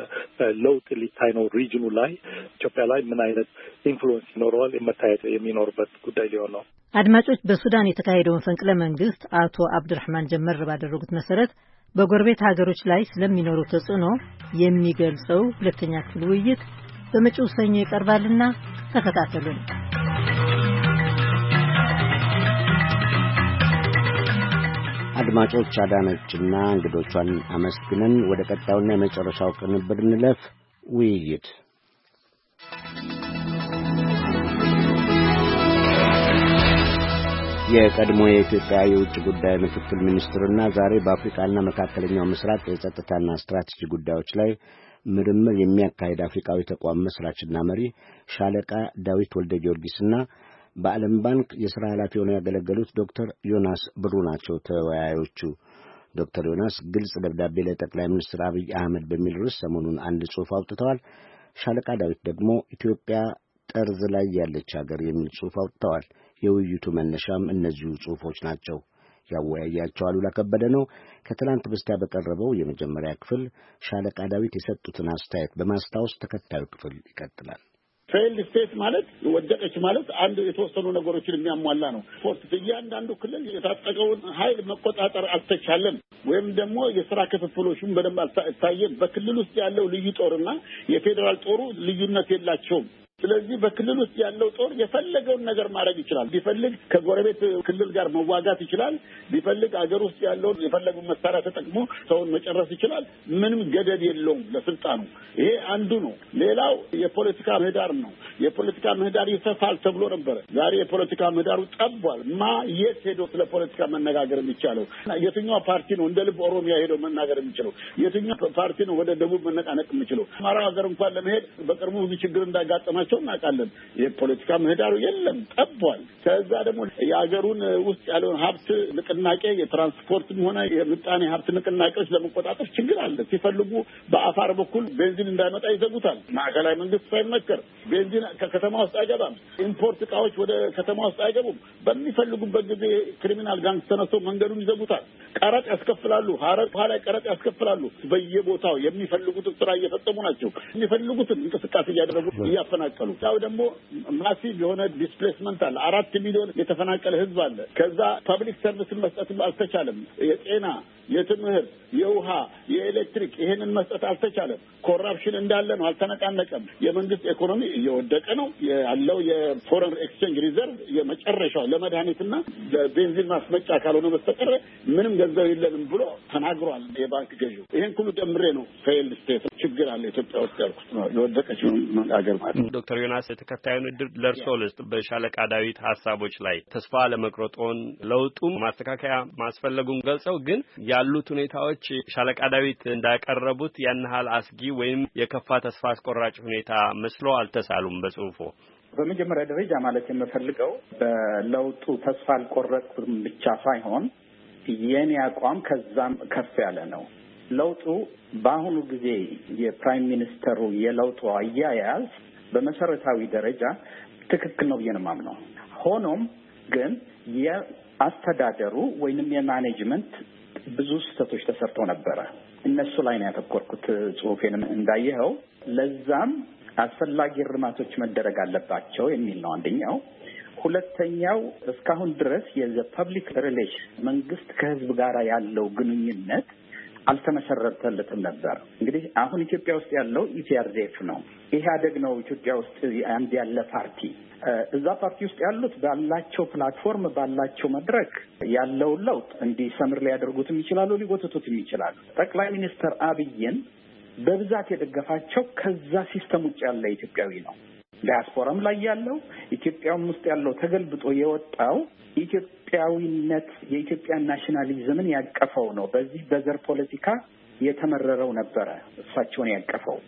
ለውጥ ሊታይ ነው ሪጅኑ ላይ ኢትዮጵያ ላይ ምን አይነት ኢንፍሉዌንስ ይኖረዋል መታየት የሚኖርበት ጉዳይ ሊሆን ነው። አድማጮች፣ በሱዳን የተካሄደው መፈንቅለ መንግስት አቶ አብዱራህማን ጀመር ባደረጉት መሰረት በጎረቤት ሀገሮች ላይ ስለሚኖሩ ተጽዕኖ የሚገልጸው ሁለተኛ ክፍል ውይይት በመጪው ሰኞ ይቀርባልና ተከታተሉን። አድማጮች፣ አዳነችና እንግዶቿን አመስግነን ወደ ቀጣዩና የመጨረሻው ቅንብር እንለፍ። ውይይት የቀድሞ የኢትዮጵያ የውጭ ጉዳይ ምክትል ሚኒስትርና ዛሬ በአፍሪካና መካከለኛው ምስራቅ የጸጥታና ስትራቴጂ ጉዳዮች ላይ ምርምር የሚያካሂድ አፍሪካዊ ተቋም መስራችና መሪ ሻለቃ ዳዊት ወልደ ጊዮርጊስና በዓለም ባንክ የሥራ ኃላፊ ሆነው ያገለገሉት ዶክተር ዮናስ ብሩ ናቸው ተወያዮቹ። ዶክተር ዮናስ ግልጽ ደብዳቤ ለጠቅላይ ሚኒስትር አብይ አህመድ በሚል ርዕስ ሰሞኑን አንድ ጽሑፍ አውጥተዋል። ሻለቃ ዳዊት ደግሞ ኢትዮጵያ ጠርዝ ላይ ያለች ሀገር የሚል ጽሑፍ አውጥተዋል። የውይይቱ መነሻም እነዚሁ ጽሑፎች ናቸው። ያወያያቸው አሉላ ከበደ ነው። ከትናንት በስቲያ በቀረበው የመጀመሪያ ክፍል ሻለቃ ዳዊት የሰጡትን አስተያየት በማስታወስ ተከታዩ ክፍል ይቀጥላል። ፌይልድ ስቴት ማለት ወደቀች ማለት አንድ የተወሰኑ ነገሮችን የሚያሟላ ነው። ፎርስ እያንዳንዱ ክልል የታጠቀውን ኃይል መቆጣጠር አልተቻለም፣ ወይም ደግሞ የስራ ክፍፍሎሹም በደንብ አልታየም። በክልል ውስጥ ያለው ልዩ ጦርና የፌዴራል ጦሩ ልዩነት የላቸውም። ስለዚህ በክልል ውስጥ ያለው ጦር የፈለገውን ነገር ማድረግ ይችላል። ቢፈልግ ከጎረቤት ክልል ጋር መዋጋት ይችላል። ቢፈልግ አገር ውስጥ ያለውን የፈለገውን መሳሪያ ተጠቅሞ ሰውን መጨረስ ይችላል። ምንም ገደብ የለውም ለስልጣኑ። ይሄ አንዱ ነው። ሌላው የፖለቲካ ምህዳር ነው። የፖለቲካ ምህዳር ይሰፋል ተብሎ ነበረ። ዛሬ የፖለቲካ ምህዳሩ ጠቧል። ማ የት ሄዶ ስለ ፖለቲካ መነጋገር የሚቻለው? የትኛው ፓርቲ ነው እንደ ልብ ኦሮሚያ ሄዶ መናገር የሚችለው? የትኛው ፓርቲ ነው ወደ ደቡብ መነቃነቅ የሚችለው? አማራ ሀገር እንኳን ለመሄድ በቅርቡ ብዙ ችግር እንዳጋጠማ እናውቃለን። የፖለቲካ ምህዳሩ የለም፣ ጠቧል። ከዛ ደግሞ የሀገሩን ውስጥ ያለውን ሀብት ንቅናቄ የትራንስፖርትም ሆነ የምጣኔ ሀብት ንቅናቄዎች ለመቆጣጠር ችግር አለ። ሲፈልጉ በአፋር በኩል ቤንዚን እንዳይመጣ ይዘጉታል። ማዕከላዊ መንግስት ሳይመከር ቤንዚን ከከተማ ውስጥ አይገባም። ኢምፖርት እቃዎች ወደ ከተማ ውስጥ አይገቡም። በሚፈልጉበት ጊዜ ክሪሚናል ጋንግ ተነስተው መንገዱን ይዘጉታል። ቀረጥ ያስከፍላሉ። ሀረር ኋላ ቀረጥ ያስከፍላሉ። በየቦታው የሚፈልጉትን ስራ እየፈጸሙ ናቸው። የሚፈልጉትን እንቅስቃሴ እያደረጉ እያፈናቀሉ ያው ደግሞ ማሲቭ የሆነ ዲስፕሌስመንት አለ። አራት ሚሊዮን የተፈናቀለ ህዝብ አለ። ከዛ ፐብሊክ ሰርቪስን መስጠት አልተቻለም። የጤና፣ የትምህርት፣ የውሃ፣ የኤሌክትሪክ ይሄንን መስጠት አልተቻለም። ኮራፕሽን እንዳለ ነው፣ አልተነቃነቀም። የመንግስት ኢኮኖሚ እየወደቀ ነው ያለው። የፎሬን ኤክስቼንጅ ሪዘርቭ የመጨረሻው ለመድኃኒትና ለቤንዚን ማስመጫ ካልሆነ በስተቀር ምንም ገንዘብ የለንም ብሎ ተናግሯል የባንክ ገዢው። ይሄን ሁሉ ደምሬ ነው ፌይልድ ስቴት ችግር አለ ኢትዮጵያ ውስጥ ያልኩት ነው። የወደቀችው ሀገር ማለት ነው። ዶክተር ዮናስ ተከታዩን እድል ለእርስዎ ልስጥ። በሻለቃ ዳዊት ሀሳቦች ላይ ተስፋ ለመቁረጦን ለውጡም ማስተካከያ ማስፈለጉን ገልጸው ግን ያሉት ሁኔታዎች ሻለቃ ዳዊት እንዳቀረቡት ያን ያህል አስጊ ወይም የከፋ ተስፋ አስቆራጭ ሁኔታ መስሎ አልተሳሉም በጽሁፎ። በመጀመሪያ ደረጃ ማለት የምፈልገው በለውጡ ተስፋ አልቆረጥኩም ብቻ ሳይሆን የኔ አቋም ከዛም ከፍ ያለ ነው። ለውጡ በአሁኑ ጊዜ የፕራይም ሚኒስተሩ የለውጡ አያያዝ በመሰረታዊ ደረጃ ትክክል ነው ብዬ ነው የማምነው። ሆኖም ግን የአስተዳደሩ ወይንም የማኔጅመንት ብዙ ስህተቶች ተሰርተው ነበረ። እነሱ ላይ ነው ያተኮርኩት ጽሁፌንም እንዳየኸው። ለዛም አስፈላጊ እርማቶች መደረግ አለባቸው የሚል ነው አንደኛው። ሁለተኛው እስካሁን ድረስ የፐብሊክ ሪሌሽን መንግስት ከህዝብ ጋር ያለው ግንኙነት አልተመሰረተለትም ነበር። እንግዲህ አሁን ኢትዮጵያ ውስጥ ያለው ኢፒአርዲኤፍ ነው። ኢህአዴግ ነው ኢትዮጵያ ውስጥ አንድ ያለ ፓርቲ። እዛ ፓርቲ ውስጥ ያሉት ባላቸው ፕላትፎርም ባላቸው መድረክ ያለውን ለውጥ እንዲሰምር ሊያደርጉትም ይችላሉ፣ ሊጎትቱትም ይችላሉ። ጠቅላይ ሚኒስትር አብይን በብዛት የደገፋቸው ከዛ ሲስተም ውጭ ያለ ኢትዮጵያዊ ነው። ዲያስፖራም ላይ ያለው ኢትዮጵያም ውስጥ ያለው ተገልብጦ የወጣው ኢትዮጵያዊነት የኢትዮጵያ ናሽናሊዝምን ያቀፈው ነው። በዚህ በዘር ፖለቲካ የተመረረው ነበረ እሳቸውን ያቀፈው።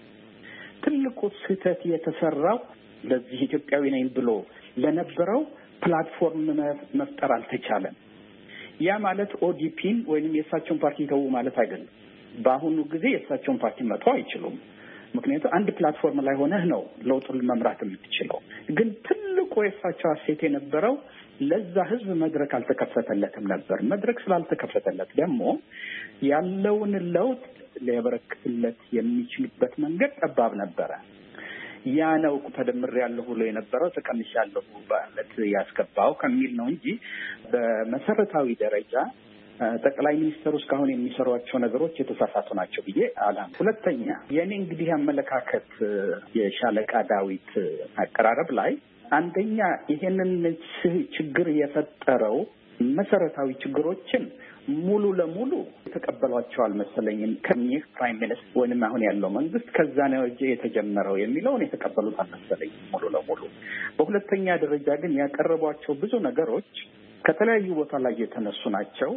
ትልቁ ስህተት የተሰራው ለዚህ ኢትዮጵያዊ ነኝ ብሎ ለነበረው ፕላትፎርም መፍጠር አልተቻለም። ያ ማለት ኦዲፒን ወይንም የእሳቸውን ፓርቲ ተው ማለት አይደለም። በአሁኑ ጊዜ የእሳቸውን ፓርቲ መተው አይችሉም። ምክንያቱም አንድ ፕላትፎርም ላይ ሆነህ ነው ለውጡን መምራት የምትችለው። ግን ትልቁ የእሳቸው አሴት የነበረው ለዛ ህዝብ መድረክ አልተከፈተለትም ነበር። መድረክ ስላልተከፈተለት ደግሞ ያለውን ለውጥ ሊያበረክትለት የሚችልበት መንገድ ጠባብ ነበረ። ያ ነው ተደምር ያለው ብሎ የነበረው ተቀምሻለሁ ማለት ያስገባው ከሚል ነው እንጂ በመሰረታዊ ደረጃ ጠቅላይ ሚኒስትሩ እስካሁን የሚሰሯቸው ነገሮች የተሳሳቱ ናቸው ብዬ አላም። ሁለተኛ የኔ እንግዲህ አመለካከት የሻለቃ ዳዊት አቀራረብ ላይ አንደኛ ይሄንን ችግር የፈጠረው መሰረታዊ ችግሮችን ሙሉ ለሙሉ የተቀበሏቸው አልመሰለኝም። ከኒህ ፕራይም ሚኒስትር ወይንም አሁን ያለው መንግስት ከዛ ነው የተጀመረው የሚለውን የተቀበሉት አልመሰለኝም ሙሉ ለሙሉ። በሁለተኛ ደረጃ ግን ያቀረቧቸው ብዙ ነገሮች ከተለያዩ ቦታ ላይ የተነሱ ናቸው።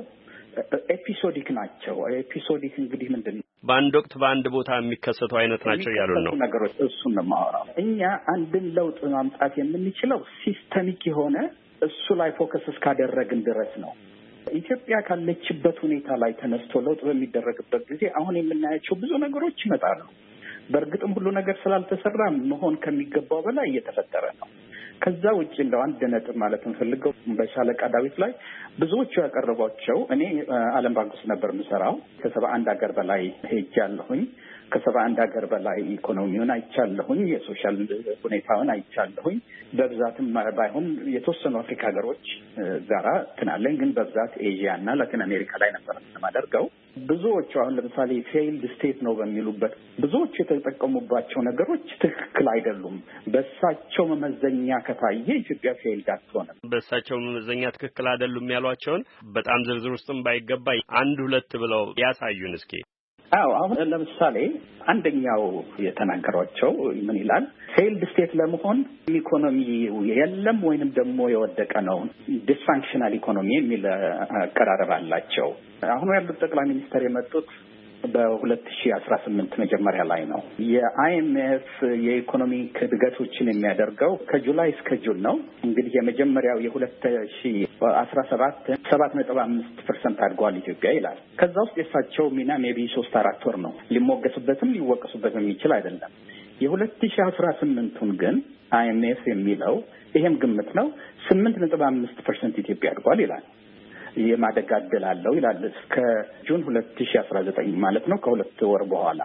ኤፒሶዲክ ናቸው። ኤፒሶዲክ እንግዲህ ምንድን ነው? በአንድ ወቅት በአንድ ቦታ የሚከሰቱ አይነት ናቸው ያሉን ነው ነገሮች። እሱን ነው የማወራው። እኛ አንድን ለውጥ ማምጣት የምንችለው ሲስተሚክ የሆነ እሱ ላይ ፎከስ እስካደረግን ድረስ ነው። ኢትዮጵያ ካለችበት ሁኔታ ላይ ተነስቶ ለውጥ በሚደረግበት ጊዜ አሁን የምናያቸው ብዙ ነገሮች ይመጣሉ። በእርግጥም ሁሉ ነገር ስላልተሰራ መሆን ከሚገባው በላይ እየተፈጠረ ነው። ከዛ ውጭ እንደው አንድ ነጥብ ማለት እንፈልገው በሻለቃ ዳዊት ላይ ብዙዎቹ ያቀረቧቸው እኔ ዓለም ባንክ ውስጥ ነበር የምሰራው። ከሰባ አንድ ሀገር በላይ ሄጃለሁኝ። ከሰባ አንድ ሀገር በላይ ኢኮኖሚውን አይቻለሁኝ። የሶሻል ሁኔታውን አይቻለሁኝ። በብዛትም ባይሆን የተወሰኑ አፍሪካ ሀገሮች ጋራ ትናለኝ፣ ግን በብዛት ኤዥያ እና ላቲን አሜሪካ ላይ ነበር የማደርገው። ብዙዎቹ አሁን ለምሳሌ ፌይልድ ስቴት ነው በሚሉበት ብዙዎቹ የተጠቀሙባቸው ነገሮች ትክክል አይደሉም። በእሳቸው መመዘኛ ከታየ ኢትዮጵያ ፌይልድ አትሆንም። በእሳቸው መመዘኛ ትክክል አይደሉም ያሏቸውን በጣም ዝርዝር ውስጥም ባይገባ አንድ ሁለት ብለው ያሳዩን እስኪ። አዎ አሁን ለምሳሌ አንደኛው የተናገሯቸው ምን ይላል? ፌይልድ ስቴት ለመሆን ኢኮኖሚ የለም ወይንም ደግሞ የወደቀ ነው፣ ዲስፋንክሽናል ኢኮኖሚ የሚል አቀራረብ አላቸው። አሁን ያሉት ጠቅላይ ሚኒስትር የመጡት በሁለት ሺህ አስራ ስምንት መጀመሪያ ላይ ነው። የአይኤምኤፍ የኢኮኖሚ እድገቶችን የሚያደርገው ከጁላይ እስከ ጁን ነው። እንግዲህ የመጀመሪያው የሁለት ሺህ አስራ ሰባት ሰባት ነጥብ አምስት ፐርሰንት አድጓል ኢትዮጵያ ይላል። ከዛ ውስጥ የሳቸው ሚና ሜቢ ሶስት አራት ወር ነው። ሊሞገሱበትም ሊወቀሱበትም የሚችል አይደለም። የሁለት ሺህ አስራ ስምንቱን ግን አይኤምኤፍ የሚለው ይሄም ግምት ነው ስምንት ነጥብ አምስት ፐርሰንት ኢትዮጵያ አድጓል ይላል። የማደግ ዕድል አለው ይላል እስከ ጁን ሁለት ሺህ አስራ ዘጠኝ ማለት ነው፣ ከሁለት ወር በኋላ።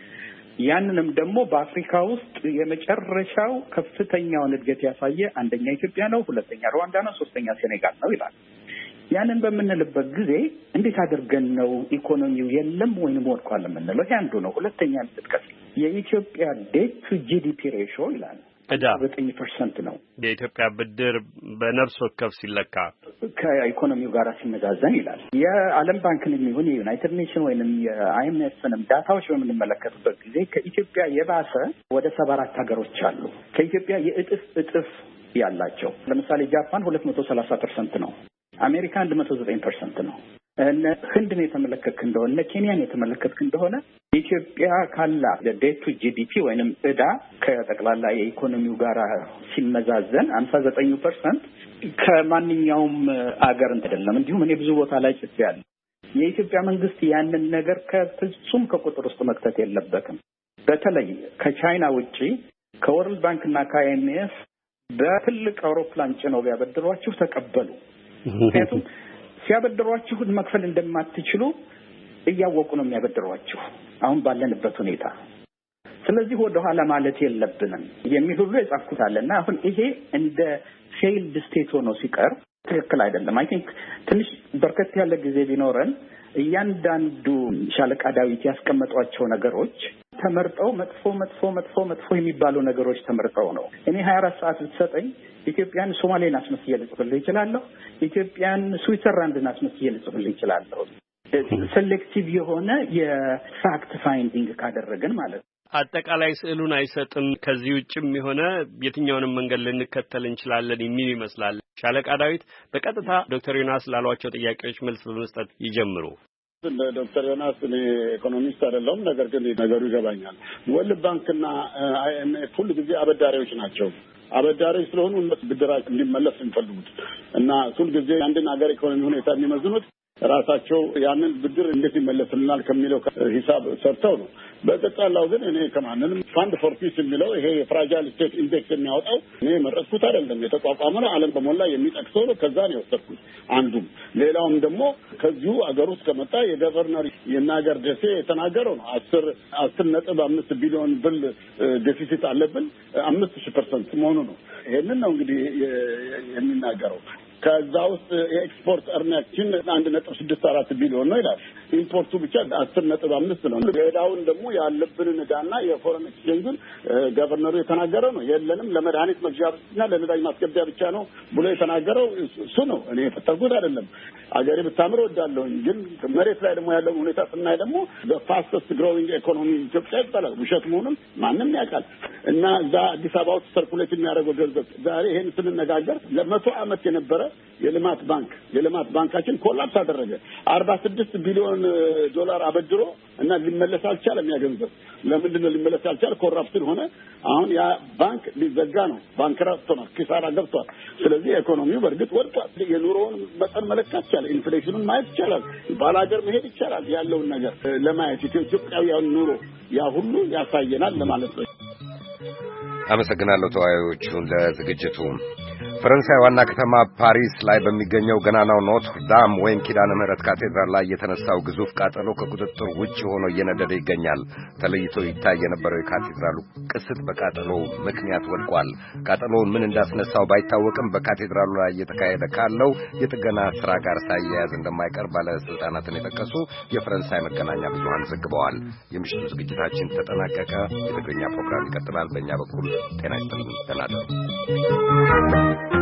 ያንንም ደግሞ በአፍሪካ ውስጥ የመጨረሻው ከፍተኛውን እድገት ያሳየ አንደኛ ኢትዮጵያ ነው፣ ሁለተኛ ሩዋንዳ ነው፣ ሶስተኛ ሴኔጋል ነው ይላል። ያንን በምንልበት ጊዜ እንዴት አድርገን ነው ኢኮኖሚው የለም ወይንም ወድቋል የምንለው? ይሄ አንዱ ነው። ሁለተኛ ልጥቀስ፣ የኢትዮጵያ ዴት ቱ ጂዲፒ ሬሾ ይላል እዳ ዘጠኝ ፐርሰንት ነው። የኢትዮጵያ ብድር በነፍስ ወከፍ ሲለካ ከኢኮኖሚው ጋር ሲመዛዘን ይላል። የዓለም ባንክን የሚሆን የዩናይትድ ኔሽን ወይንም የአይኤምኤፍንም ዳታዎች በምንመለከትበት ጊዜ ከኢትዮጵያ የባሰ ወደ ሰባ አራት ሀገሮች አሉ ከኢትዮጵያ የእጥፍ እጥፍ ያላቸው። ለምሳሌ ጃፓን ሁለት መቶ ሰላሳ ፐርሰንት ነው። አሜሪካ አንድ መቶ ዘጠኝ ፐርሰንት ነው። እነ ህንድን የተመለከትክ እንደሆነ እነ ኬንያን የተመለከትክ እንደሆነ ኢትዮጵያ ካላ ዴት ቱ ጂዲፒ ወይንም እዳ ከጠቅላላ የኢኮኖሚው ጋር ሲመዛዘን ሀምሳ ዘጠኝ ፐርሰንት ከማንኛውም አገር አይደለም። እንዲሁም እኔ ብዙ ቦታ ላይ ጽፌያለሁ። የኢትዮጵያ መንግስት ያንን ነገር ከፍጹም ከቁጥር ውስጥ መክተት የለበትም። በተለይ ከቻይና ውጪ ከወርልድ ባንክ እና ከአይኤምኤፍ በትልቅ አውሮፕላን ጭነው ቢያበድሯችሁ ተቀበሉ። ምክንያቱም ሲያበድሯችሁ መክፈል እንደማትችሉ እያወቁ ነው የሚያበድሯችሁ አሁን ባለንበት ሁኔታ። ስለዚህ ወደ ኋላ ማለት የለብንም የሚል ሁሉ የጻፍኩት አለና አሁን ይሄ እንደ ፌይልድ ስቴት ሆኖ ሲቀር ትክክል አይደለም። አይ ቲንክ ትንሽ በርከት ያለ ጊዜ ቢኖረን እያንዳንዱ ሻለቃ ዳዊት ያስቀመጧቸው ነገሮች ተመርጠው መጥፎ መጥፎ መጥፎ መጥፎ የሚባሉ ነገሮች ተመርጠው ነው። እኔ ሀያ አራት ሰዓት ብትሰጠኝ ኢትዮጵያን ሶማሌን አስመስዬ ልጽፍልህ እችላለሁ። ኢትዮጵያን ስዊትዘርላንድን አስመስዬ ልጽፍልህ እችላለሁ። ሴሌክቲቭ የሆነ የፋክት ፋይንዲንግ ካደረግን ማለት ነው። አጠቃላይ ስዕሉን አይሰጥም። ከዚህ ውጭም የሆነ የትኛውንም መንገድ ልንከተል እንችላለን የሚል ይመስላል። ሻለቃ ዳዊት በቀጥታ ዶክተር ዮናስ ላሏቸው ጥያቄዎች መልስ በመስጠት ይጀምሩ። እንደ ዶክተር ዮናስ እኔ ኢኮኖሚስት አይደለሁም፣ ነገር ግን ነገሩ ይገባኛል። ወርልድ ባንክና አይኤምኤፍ ሁሉ ጊዜ አበዳሪዎች ናቸው። አበዳሪዎች ስለሆኑ እነሱ ብድራቸው እንዲመለስ የሚፈልጉት እና ሁሉ ጊዜ አንድን ሀገር ኢኮኖሚ ሁኔታ የሚመዝኑት ራሳቸው ያንን ብድር እንዴት ይመለስልናል ከሚለው ሂሳብ ሰርተው ነው። በጠቅላላው ግን እኔ ከማንንም ፋንድ ፎር ፒስ የሚለው ይሄ የፍራጃይል ስቴት ኢንዴክስ የሚያወጣው እኔ መረጥኩት አይደለም። የተቋቋመ ነው፣ ዓለም በሞላ የሚጠቅሰው ነው። ከዛ ነው የወሰድኩት አንዱም። ሌላውም ደግሞ ከዚሁ አገር ውስጥ ከመጣ የገቨርነር የናገር ደሴ የተናገረው ነው። አስር አስር ነጥብ አምስት ቢሊዮን ብር ዴፊሲት አለብን፣ አምስት ሺህ ፐርሰንት መሆኑ ነው። ይሄንን ነው እንግዲህ የሚናገረው። ከዛ ውስጥ የኤክስፖርት እርናችን አንድ ነጥብ ስድስት አራት ቢሊዮን ነው ይላል። ኢምፖርቱ ብቻ አስር ነጥብ አምስት ነው። ሌላውን ደግሞ ያለብንን ዕዳና የፎረን ኤክስቼንጁን ገቨርነሩ የተናገረው ነው። የለንም ለመድኃኒት መግዣ ብቻና ለነዳጅ ማስገቢያ ብቻ ነው ብሎ የተናገረው እሱ ነው። እኔ የፈጠርኩት አይደለም። አገሬ ብታምር ወዳለሁኝ፣ ግን መሬት ላይ ደግሞ ያለው ሁኔታ ስናይ ደግሞ በፋስተስት ግሮዊንግ ኢኮኖሚ ኢትዮጵያ ይባላል። ውሸት መሆኑን ማንም ያውቃል። እና እዛ አዲስ አበባ ውስጥ ሰርኩሌት የሚያደርገው ገንዘብ ዛሬ ይሄን ስንነጋገር ለመቶ ዓመት የነበረ የልማት ባንክ የልማት ባንካችን ኮላፕስ አደረገ። አርባ ስድስት ቢሊዮን ሚሊዮን ዶላር አበድሮ እና ሊመለስ አልቻለም። ያ ገንዘብ ለምንድን ነው ሊመለስ አልቻለ? ኮራፕሽን ሆነ። አሁን ያ ባንክ ሊዘጋ ነው። ባንክራፕት ሆኗል። ኪሳራ ገብቷል። ስለዚህ ኢኮኖሚው በእርግጥ ወድቋል። የኑሮውን መጠን መለካት ይቻላል። ኢንፍሌሽኑን ማየት ይቻላል። ባላገር መሄድ ይቻላል። ያለውን ነገር ለማየት ኢትዮጵያውያን ኑሮ ያ ሁሉ ያሳየናል ለማለት ነው። አመሰግናለሁ ተወያዮቹን ለዝግጅቱ። ፈረንሳይ ዋና ከተማ ፓሪስ ላይ በሚገኘው ገናናው ኖትር ዳም ወይም ኪዳነ ምህረት ካቴድራል ላይ የተነሳው ግዙፍ ቃጠሎ ከቁጥጥር ውጭ ሆኖ እየነደደ ይገኛል። ተለይቶ ይታይ የነበረው የካቴድራሉ ቅስት በቃጠሎ ምክንያት ወድቋል። ቃጠሎውን ምን እንዳስነሳው ባይታወቅም በካቴድራሉ ላይ እየተካሄደ ካለው የጥገና ስራ ጋር ሳያያዝ እንደማይቀር ባለስልጣናትን የጠቀሱ የፈረንሳይ መገናኛ ብዙሃን ዘግበዋል። የምሽቱ ዝግጅታችን ተጠናቀቀ። የትግርኛ ፕሮግራም ይቀጥላል። በእኛ በኩል ጤና ይስጥልኝ። ደህና እደሩ።